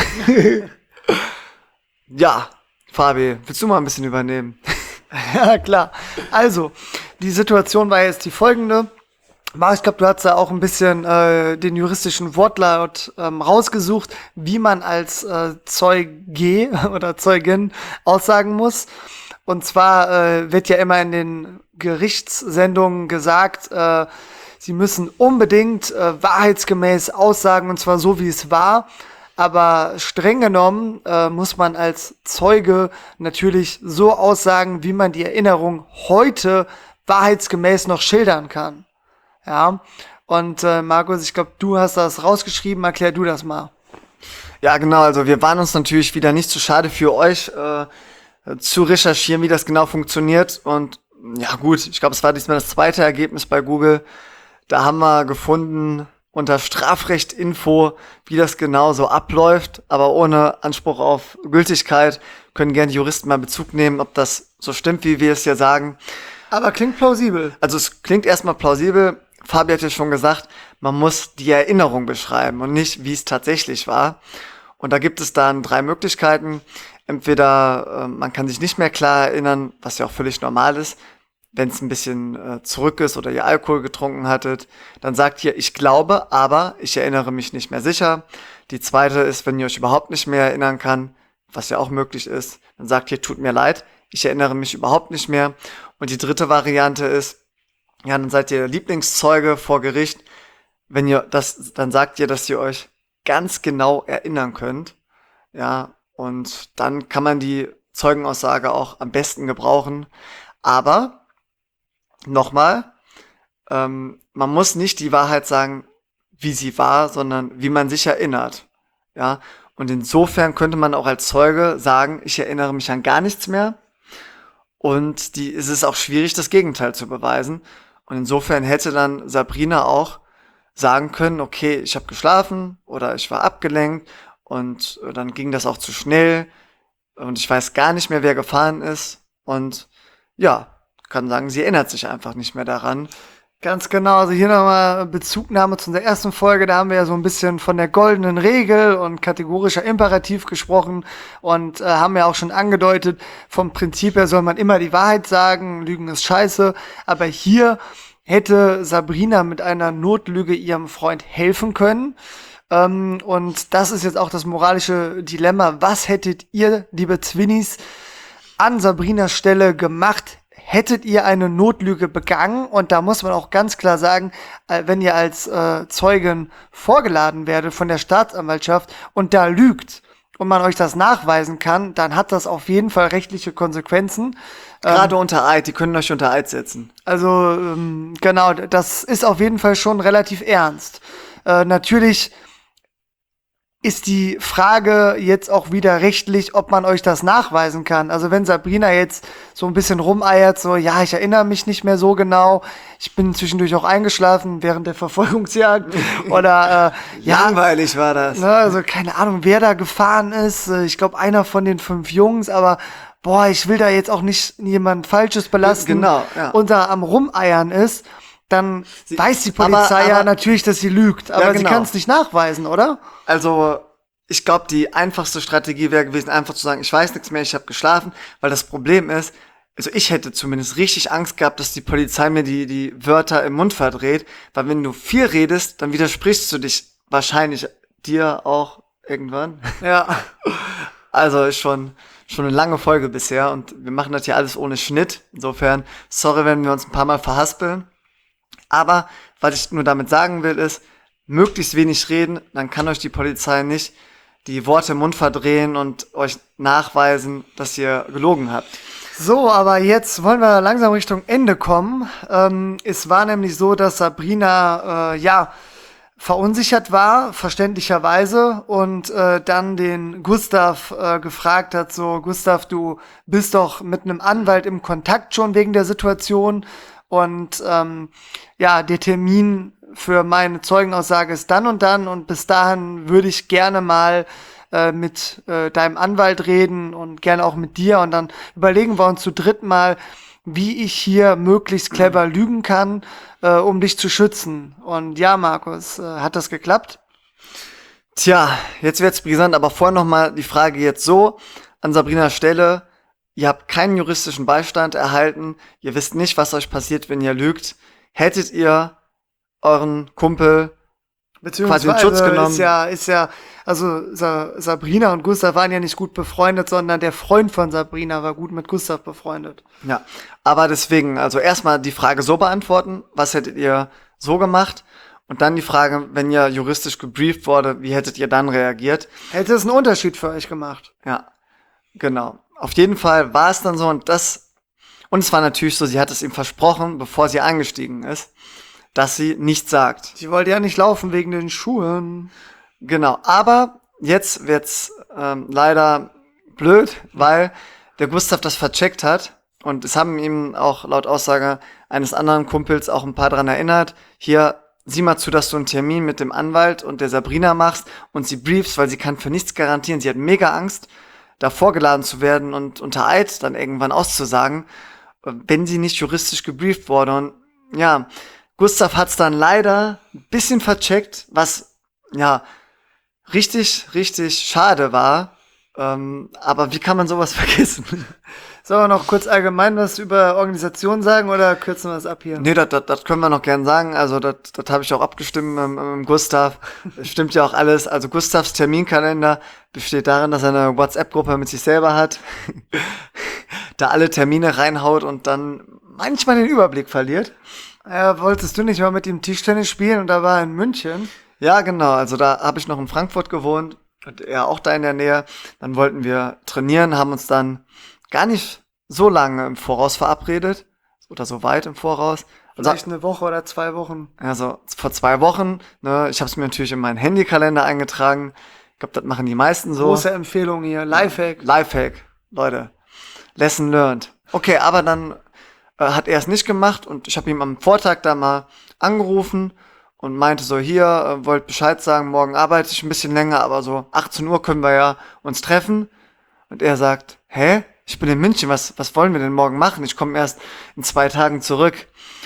Ja, Fabi, willst du mal ein bisschen übernehmen? Ja, klar. Also, die Situation war jetzt die folgende. Ich glaube, du hast da auch ein bisschen den juristischen Wortlaut rausgesucht, wie man als Zeuge oder Zeugin aussagen muss. Und zwar wird ja immer in den Gerichtssendungen gesagt, sie müssen unbedingt wahrheitsgemäß aussagen, und zwar so, wie es war. Aber streng genommen muss man als Zeuge natürlich so aussagen, wie man die Erinnerung heute wahrheitsgemäß noch schildern kann. Ja, und Markus, ich glaube, du hast das rausgeschrieben, erklär du das mal. Ja, genau, also wir waren uns natürlich wieder nicht zu schade für euch zu recherchieren, wie das genau funktioniert. Und ja gut, ich glaube, es war diesmal das zweite Ergebnis bei Google. Da haben wir gefunden unter Strafrecht-Info, wie das genau so abläuft, aber ohne Anspruch auf Gültigkeit. Können gerne die Juristen mal Bezug nehmen, ob das so stimmt, wie wir es hier sagen. Aber klingt plausibel. Also es klingt erstmal plausibel. Fabi hat ja schon gesagt, man muss die Erinnerung beschreiben und nicht, wie es tatsächlich war. Und da gibt es dann 3 Möglichkeiten. Entweder man kann sich nicht mehr klar erinnern, was ja auch völlig normal ist. wenn es ein bisschen zurück ist oder ihr Alkohol getrunken hattet, dann sagt ihr, ich glaube, aber ich erinnere mich nicht mehr sicher. Die zweite ist, wenn ihr euch überhaupt nicht mehr erinnern kann, was ja auch möglich ist, dann sagt ihr, tut mir leid, ich erinnere mich überhaupt nicht mehr. Und die dritte Variante ist, ja, dann seid ihr Lieblingszeuge vor Gericht. Wenn ihr das, dann sagt ihr, dass ihr euch ganz genau erinnern könnt. Ja, und dann kann man die Zeugenaussage auch am besten gebrauchen. Aber, nochmal, man muss nicht die Wahrheit sagen, wie sie war, sondern wie man sich erinnert. Ja, und insofern könnte man auch als Zeuge sagen, ich erinnere mich an gar nichts mehr. Und es ist auch schwierig, das Gegenteil zu beweisen. Und insofern hätte dann Sabrina auch sagen können, okay, ich habe geschlafen oder ich war abgelenkt und dann ging das auch zu schnell und ich weiß gar nicht mehr, wer gefahren ist. Und ja, kann sagen, sie erinnert sich einfach nicht mehr daran. Ganz genau, also hier nochmal Bezugnahme zu unserer ersten Folge, da haben wir ja so ein bisschen von der goldenen Regel und kategorischer Imperativ gesprochen und haben ja auch schon angedeutet, vom Prinzip her soll man immer die Wahrheit sagen, Lügen ist scheiße, aber hier hätte Sabrina mit einer Notlüge ihrem Freund helfen können. Und das ist jetzt auch das moralische Dilemma. Was hättet ihr, liebe Zwinnies, an Sabrinas Stelle gemacht? Hättet ihr eine Notlüge begangen? Und da muss man auch ganz klar sagen, wenn ihr als Zeugen vorgeladen werdet von der Staatsanwaltschaft und da lügt und man euch das nachweisen kann, dann hat das auf jeden Fall rechtliche Konsequenzen. Gerade unter Eid, die können euch unter Eid setzen. Also genau, das ist auf jeden Fall schon relativ ernst. Natürlich ist die Frage jetzt auch wieder rechtlich, ob man euch das nachweisen kann. Also wenn Sabrina jetzt so ein bisschen rumeiert, so, ja, ich erinnere mich nicht mehr so genau, ich bin zwischendurch auch eingeschlafen während der Verfolgungsjagd oder ja, langweilig war das. Ne, also keine Ahnung, wer da gefahren ist. Ich glaube, einer von den 5 Jungs, aber boah, ich will da jetzt auch nicht jemand Falsches belasten. Genau, ja. Und da am Rumeiern ist, dann weiß die Polizei ja natürlich, dass sie lügt, aber sie kann es nicht nachweisen, oder? Also, ich glaube, die einfachste Strategie wäre gewesen, einfach zu sagen, ich weiß nichts mehr, ich habe geschlafen, weil das Problem ist, also ich hätte zumindest richtig Angst gehabt, dass die Polizei mir die Wörter im Mund verdreht, weil wenn du viel redest, dann widersprichst du dich wahrscheinlich dir auch irgendwann. Ja. Also ist schon eine lange Folge bisher und wir machen das hier alles ohne Schnitt. Insofern, sorry, wenn wir uns ein paar Mal verhaspeln. Aber was ich nur damit sagen will, ist, möglichst wenig reden, dann kann euch die Polizei nicht die Worte im Mund verdrehen und euch nachweisen, dass ihr gelogen habt. So, aber jetzt wollen wir langsam Richtung Ende kommen. Es war nämlich so, dass Sabrina, verunsichert war, verständlicherweise, und dann den Gustav gefragt hat, so, Gustav, du bist doch mit einem Anwalt im Kontakt schon wegen der Situation und der Termin für meine Zeugenaussage ist dann und bis dahin würde ich gerne mal mit deinem Anwalt reden und gerne auch mit dir und dann überlegen wir uns zu dritt mal, wie ich hier möglichst clever lügen kann, um dich zu schützen. Und ja, Markus, hat das geklappt? Tja, jetzt wird's brisant, aber vorher nochmal die Frage jetzt so, an Sabrinas Stelle, ihr habt keinen juristischen Beistand erhalten, ihr wisst nicht, was euch passiert, wenn ihr lügt. Hättet ihr euren Kumpel quasi in Schutz genommen? Also Sabrina und Gustav waren ja nicht gut befreundet, sondern der Freund von Sabrina war gut mit Gustav befreundet. Ja, aber deswegen, also erstmal die Frage so beantworten, was hättet ihr so gemacht? Und dann die Frage, wenn ihr juristisch gebrieft wurde, wie hättet ihr dann reagiert? Hätte es einen Unterschied für euch gemacht? Ja, genau. Auf jeden Fall war es dann so und es war natürlich so, sie hat es ihm versprochen, bevor sie eingestiegen ist, dass sie nichts sagt. Sie wollte ja nicht laufen wegen den Schuhen. Genau, aber jetzt wird's leider blöd, weil der Gustav das vercheckt hat und es haben ihm auch laut Aussage eines anderen Kumpels auch ein paar dran erinnert, hier, sieh mal zu, dass du einen Termin mit dem Anwalt und der Sabrina machst und sie briefst, weil sie kann für nichts garantieren. Sie hat mega Angst, da vorgeladen zu werden und unter Eid dann irgendwann auszusagen, wenn sie nicht juristisch gebrieft wurde. Und ja, Gustav hat's dann leider ein bisschen vercheckt, was ja richtig, richtig schade war. Aber wie kann man sowas vergessen? Sollen wir noch kurz allgemein was über Organisation sagen oder kürzen wir das ab hier? Nee, das können wir noch gern sagen. Also das habe ich auch abgestimmt mit Gustav. Das stimmt ja auch alles. Also Gustavs Terminkalender besteht darin, dass er eine WhatsApp-Gruppe mit sich selber hat, da alle Termine reinhaut und dann manchmal den Überblick verliert. Ja, wolltest du nicht mal mit ihm Tischtennis spielen und da war er in München? Ja, genau. Also da habe ich noch in Frankfurt gewohnt und er auch da in der Nähe. Dann wollten wir trainieren, haben uns dann gar nicht so lange im Voraus verabredet oder so weit im Voraus. Vielleicht eine Woche oder 2 Wochen. Also vor 2 Wochen. Ne, ich habe es mir natürlich in meinen Handykalender eingetragen. Ich glaube, das machen die meisten so. Große Empfehlung hier. Lifehack. Lifehack, Leute. Lesson learned. Okay, aber dann hat er es nicht gemacht und ich habe ihm am Vortag da mal angerufen und meinte so, hier, wollt Bescheid sagen, morgen arbeite ich ein bisschen länger, aber so 18 Uhr können wir ja uns treffen. Und er sagt, hä? Ich bin in München, was wollen wir denn morgen machen? Ich komme erst in 2 Tagen zurück.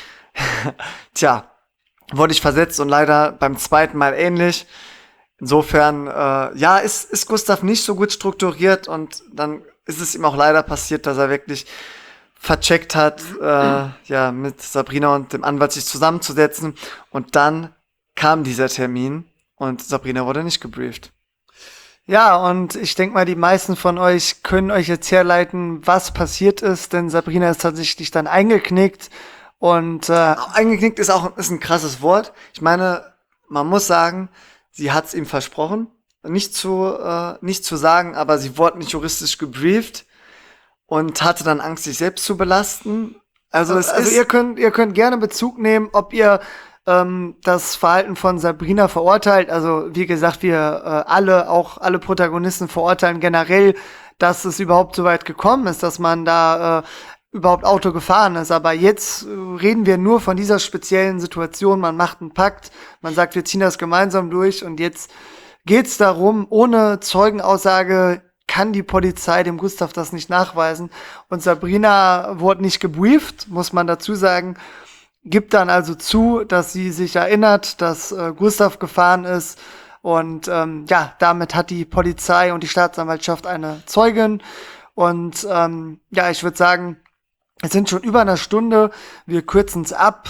Tja, wurde ich versetzt und leider beim zweiten Mal ähnlich. Insofern, ja, ist Gustav nicht so gut strukturiert und dann ist es ihm auch leider passiert, dass er wirklich vercheckt hat, ja, mit Sabrina und dem Anwalt sich zusammenzusetzen. Und dann kam dieser Termin und Sabrina wurde nicht gebrieft. Ja, und ich denke mal, die meisten von euch können euch jetzt herleiten, was passiert ist, denn Sabrina ist tatsächlich dann eingeknickt und Eingeknickt ist ein krasses Wort. Ich meine, man muss sagen, sie hat es ihm versprochen, nicht zu sagen, aber sie wurde nicht juristisch gebrieft und hatte dann Angst, sich selbst zu belasten. Also ihr könnt gerne Bezug nehmen, ob ihr das Verhalten von Sabrina verurteilt. Also wie gesagt, wir alle Protagonisten verurteilen generell, dass es überhaupt so weit gekommen ist, dass man da überhaupt Auto gefahren ist. Aber jetzt reden wir nur von dieser speziellen Situation. Man macht einen Pakt, man sagt, wir ziehen das gemeinsam durch und jetzt geht's darum, ohne Zeugenaussage kann die Polizei dem Gustav das nicht nachweisen. Und Sabrina wurde nicht gebrieft, muss man dazu sagen. Gibt dann also zu, dass sie sich erinnert, dass Gustav gefahren ist. Und ja, damit hat die Polizei und die Staatsanwaltschaft eine Zeugin. Und ja, ich würde sagen, es sind schon über 1 Stunde. Wir kürzen es ab.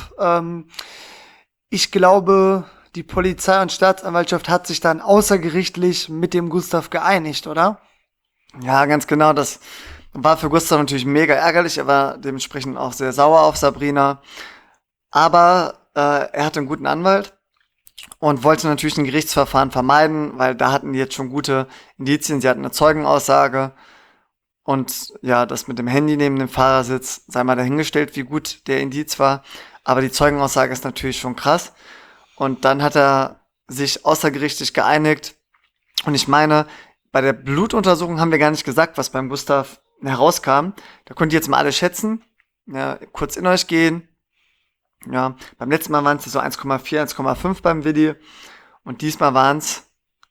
Ich glaube, die Polizei und Staatsanwaltschaft hat sich dann außergerichtlich mit dem Gustav geeinigt, oder? Ja, ganz genau. Das war für Gustav natürlich mega ärgerlich. Er war dementsprechend auch sehr sauer auf Sabrina. Aber er hatte einen guten Anwalt und wollte natürlich ein Gerichtsverfahren vermeiden, weil da hatten die jetzt schon gute Indizien. Sie hatten eine Zeugenaussage und ja, das mit dem Handy neben dem Fahrersitz, sei mal dahingestellt, wie gut der Indiz war. Aber die Zeugenaussage ist natürlich schon krass. Und dann hat er sich außergerichtlich geeinigt. Und ich meine, bei der Blutuntersuchung haben wir gar nicht gesagt, was beim Gustav herauskam. Da könnt ihr jetzt mal alle schätzen, ja, kurz in euch gehen. Ja, beim letzten Mal waren es so 1,4, 1,5 beim Video und diesmal waren es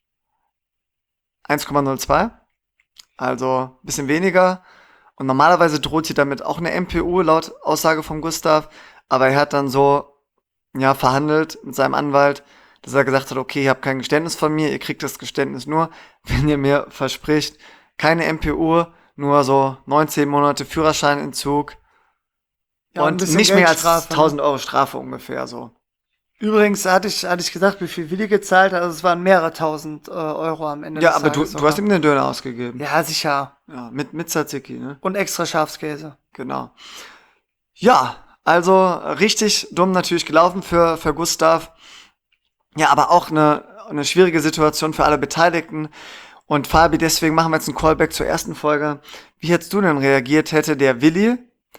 1,02, also ein bisschen weniger. Und normalerweise droht hier damit auch eine MPU laut Aussage von Gustav, aber er hat dann so ja verhandelt mit seinem Anwalt, dass er gesagt hat, okay, ihr habt kein Geständnis von mir, ihr kriegt das Geständnis nur, wenn ihr mir verspricht, keine MPU, nur so 19 Monate Führerscheinentzug. Ja, und nicht mehr als 1.000 Euro Strafe ungefähr so. Übrigens hatte ich gesagt, wie viel Willi gezahlt hat. Also es waren mehrere 1.000 Euro am Ende des Tages. Ja, aber du hast ihm den Döner ausgegeben. Ja, sicher. Ja, mit Tzatziki, ne? Und extra Schafskäse. Genau. Ja, also richtig dumm natürlich gelaufen für Gustav. Ja, aber auch eine schwierige Situation für alle Beteiligten. Und Fabi, deswegen machen wir jetzt einen Callback zur ersten Folge. Wie hättest du denn reagiert, hätte der Willi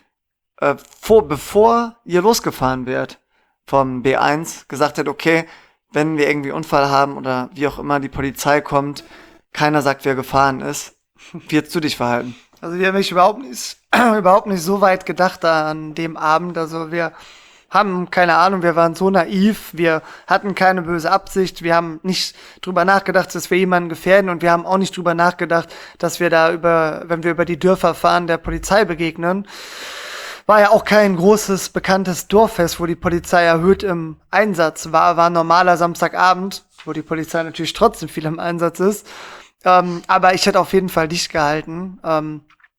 bevor ihr losgefahren wärt vom B1, gesagt hat, okay, wenn wir irgendwie Unfall haben oder wie auch immer die Polizei kommt, keiner sagt, wer gefahren ist. Wie hättest du dich verhalten? Also wir haben mich überhaupt nicht so weit gedacht da an dem Abend. Also wir haben keine Ahnung, wir waren so naiv, wir hatten keine böse Absicht, wir haben nicht drüber nachgedacht, dass wir jemanden gefährden und wir haben auch nicht drüber nachgedacht, dass wir da wenn wir über die Dörfer fahren, der Polizei begegnen. War ja auch kein großes, bekanntes Dorffest, wo die Polizei erhöht im Einsatz war. War ein normaler Samstagabend, wo die Polizei natürlich trotzdem viel im Einsatz ist. Aber ich hätte auf jeden Fall dicht gehalten.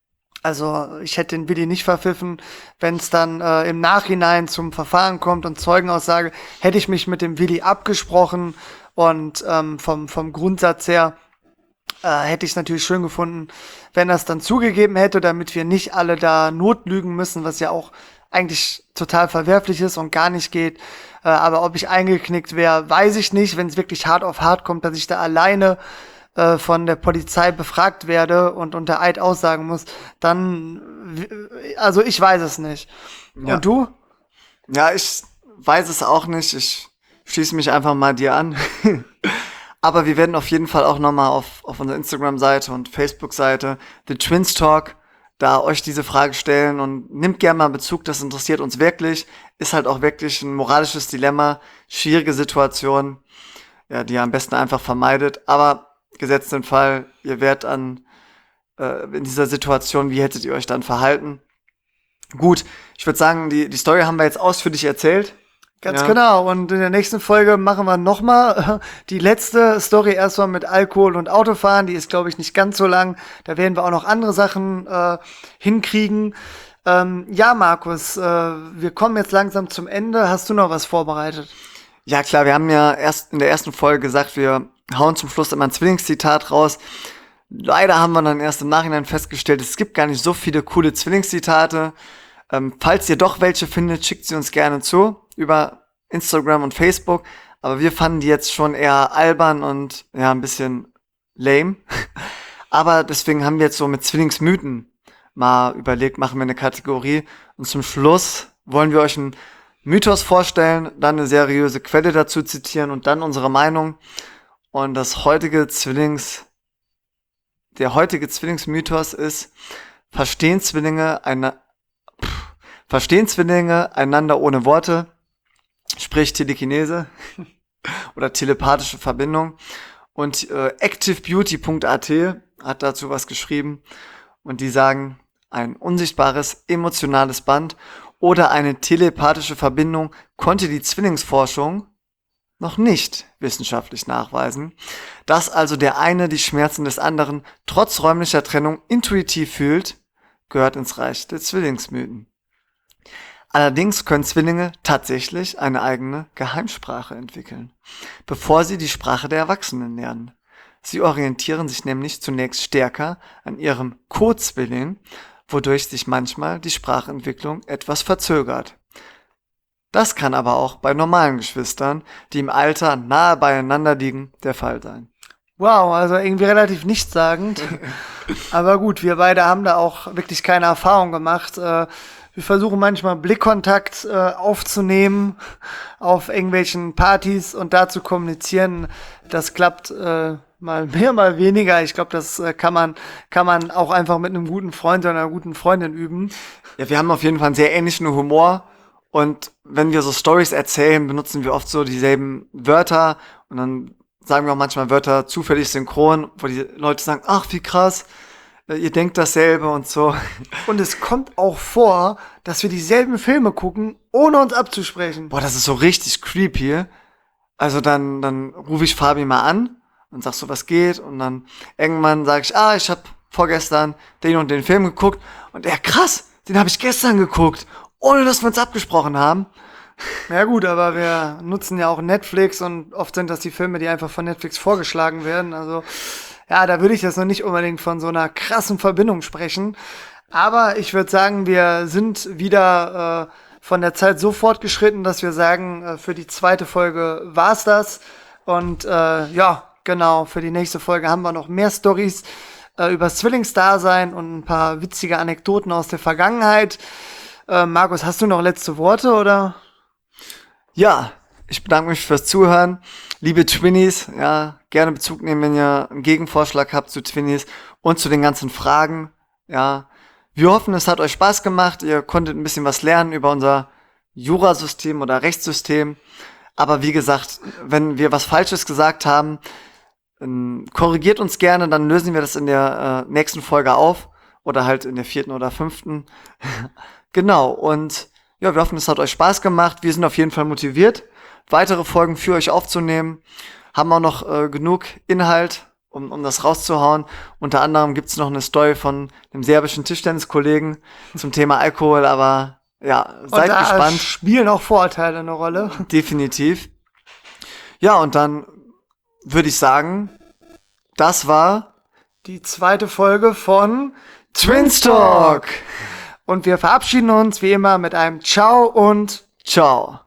Also ich hätte den Willi nicht verpfiffen. Wenn es dann im Nachhinein zum Verfahren kommt und Zeugenaussage, hätte ich mich mit dem Willi abgesprochen und vom Grundsatz her hätte ich es natürlich schön gefunden, wenn er es dann zugegeben hätte, damit wir nicht alle da notlügen müssen, was ja auch eigentlich total verwerflich ist und gar nicht geht. Aber ob ich eingeknickt wäre, weiß ich nicht. Wenn es wirklich hart auf hart kommt, dass ich da alleine von der Polizei befragt werde und unter Eid aussagen muss, dann, also ich weiß es nicht. Ja. Und du? Ja, ich weiß es auch nicht. Ich schließe mich einfach mal dir an. Aber wir werden auf jeden Fall auch nochmal auf unserer Instagram-Seite und Facebook-Seite The Twins Talk da euch diese Frage stellen und nimmt gerne mal Bezug, das interessiert uns wirklich. Ist halt auch wirklich ein moralisches Dilemma, schwierige Situation, ja, die ihr am besten einfach vermeidet. Aber gesetzt den Fall, ihr wärt in dieser Situation, wie hättet ihr euch dann verhalten? Gut, ich würde sagen, die Story haben wir jetzt ausführlich erzählt. Ganz genau. Und in der nächsten Folge machen wir nochmal die letzte Story erstmal mit Alkohol und Autofahren. Die ist, glaube ich, nicht ganz so lang. Da werden wir auch noch andere Sachen hinkriegen. Ja, Markus, wir kommen jetzt langsam zum Ende. Hast du noch was vorbereitet? Ja, klar, wir haben ja erst in der ersten Folge gesagt, wir hauen zum Schluss immer ein Zwillingszitat raus. Leider haben wir dann erst im Nachhinein festgestellt, es gibt gar nicht so viele coole Zwillingszitate. Falls ihr doch welche findet, schickt sie uns gerne zu über Instagram und Facebook. Aber wir fanden die jetzt schon eher albern und ja, ein bisschen lame. Aber deswegen haben wir jetzt so mit Zwillingsmythen mal überlegt, machen wir eine Kategorie. Und zum Schluss wollen wir euch einen Mythos vorstellen, dann eine seriöse Quelle dazu zitieren und dann unsere Meinung. Und der heutige Zwillingsmythos ist, verstehen Zwillinge einander ohne Worte, sprich Telekinese oder telepathische Verbindung. Und activebeauty.at hat dazu was geschrieben und die sagen, ein unsichtbares emotionales Band oder eine telepathische Verbindung konnte die Zwillingsforschung noch nicht wissenschaftlich nachweisen, dass also der eine die Schmerzen des anderen trotz räumlicher Trennung intuitiv fühlt, gehört ins Reich der Zwillingsmythen. Allerdings können Zwillinge tatsächlich eine eigene Geheimsprache entwickeln, bevor sie die Sprache der Erwachsenen lernen. Sie orientieren sich nämlich zunächst stärker an ihrem Co-Zwilling, wodurch sich manchmal die Sprachentwicklung etwas verzögert. Das kann aber auch bei normalen Geschwistern, die im Alter nahe beieinander liegen, der Fall sein. Wow, also irgendwie relativ nichtssagend. Aber gut, wir beide haben da auch wirklich keine Erfahrung gemacht. Wir versuchen manchmal Blickkontakt aufzunehmen auf irgendwelchen Partys und da zu kommunizieren. Das klappt mal mehr, mal weniger. Ich glaube, das kann man auch einfach mit einem guten Freund oder einer guten Freundin üben. Ja, wir haben auf jeden Fall einen sehr ähnlichen Humor. Und wenn wir so Stories erzählen, benutzen wir oft so dieselben Wörter und dann sagen wir auch manchmal Wörter zufällig synchron, wo die Leute sagen, ach, wie krass, ihr denkt dasselbe und so. Und es kommt auch vor, dass wir dieselben Filme gucken, ohne uns abzusprechen. Boah, das ist so richtig creepy. Also dann rufe ich Fabi mal an und sag so, was geht? Und dann irgendwann sage ich, ich habe vorgestern den und den Film geguckt und krass, den habe ich gestern geguckt, ohne dass wir uns abgesprochen haben. Ja gut, aber wir nutzen ja auch Netflix und oft sind das die Filme, die einfach von Netflix vorgeschlagen werden. Also ja, da würde ich jetzt noch nicht unbedingt von so einer krassen Verbindung sprechen. Aber ich würde sagen, wir sind wieder von der Zeit so fortgeschritten, dass wir sagen, für die zweite Folge war's das. Und ja, genau, für die nächste Folge haben wir noch mehr Storys übers Zwillingsdasein und ein paar witzige Anekdoten aus der Vergangenheit. Markus, hast du noch letzte Worte, oder? Ja, ich bedanke mich fürs Zuhören. Liebe Twinnies, ja, gerne Bezug nehmen, wenn ihr einen Gegenvorschlag habt zu Twinnies und zu den ganzen Fragen. Ja, wir hoffen, es hat euch Spaß gemacht. Ihr konntet ein bisschen was lernen über unser Jurasystem oder Rechtssystem. Aber wie gesagt, wenn wir was Falsches gesagt haben, korrigiert uns gerne, dann lösen wir das in der nächsten Folge auf. Oder halt in der 4. oder 5. Genau, und ja, wir hoffen, es hat euch Spaß gemacht. Wir sind auf jeden Fall motiviert, weitere Folgen für euch aufzunehmen. Haben auch noch genug Inhalt um das rauszuhauen. Unter anderem gibt's noch eine Story von einem serbischen Tischtenniskollegen zum Thema Alkohol, aber ja, seid und da gespannt. Spielen auch Vorurteile eine Rolle. Definitiv. Ja, und dann würde ich sagen, das war Die zweite Folge von Twinstalk. Und wir verabschieden uns wie immer mit einem Ciao und Ciao.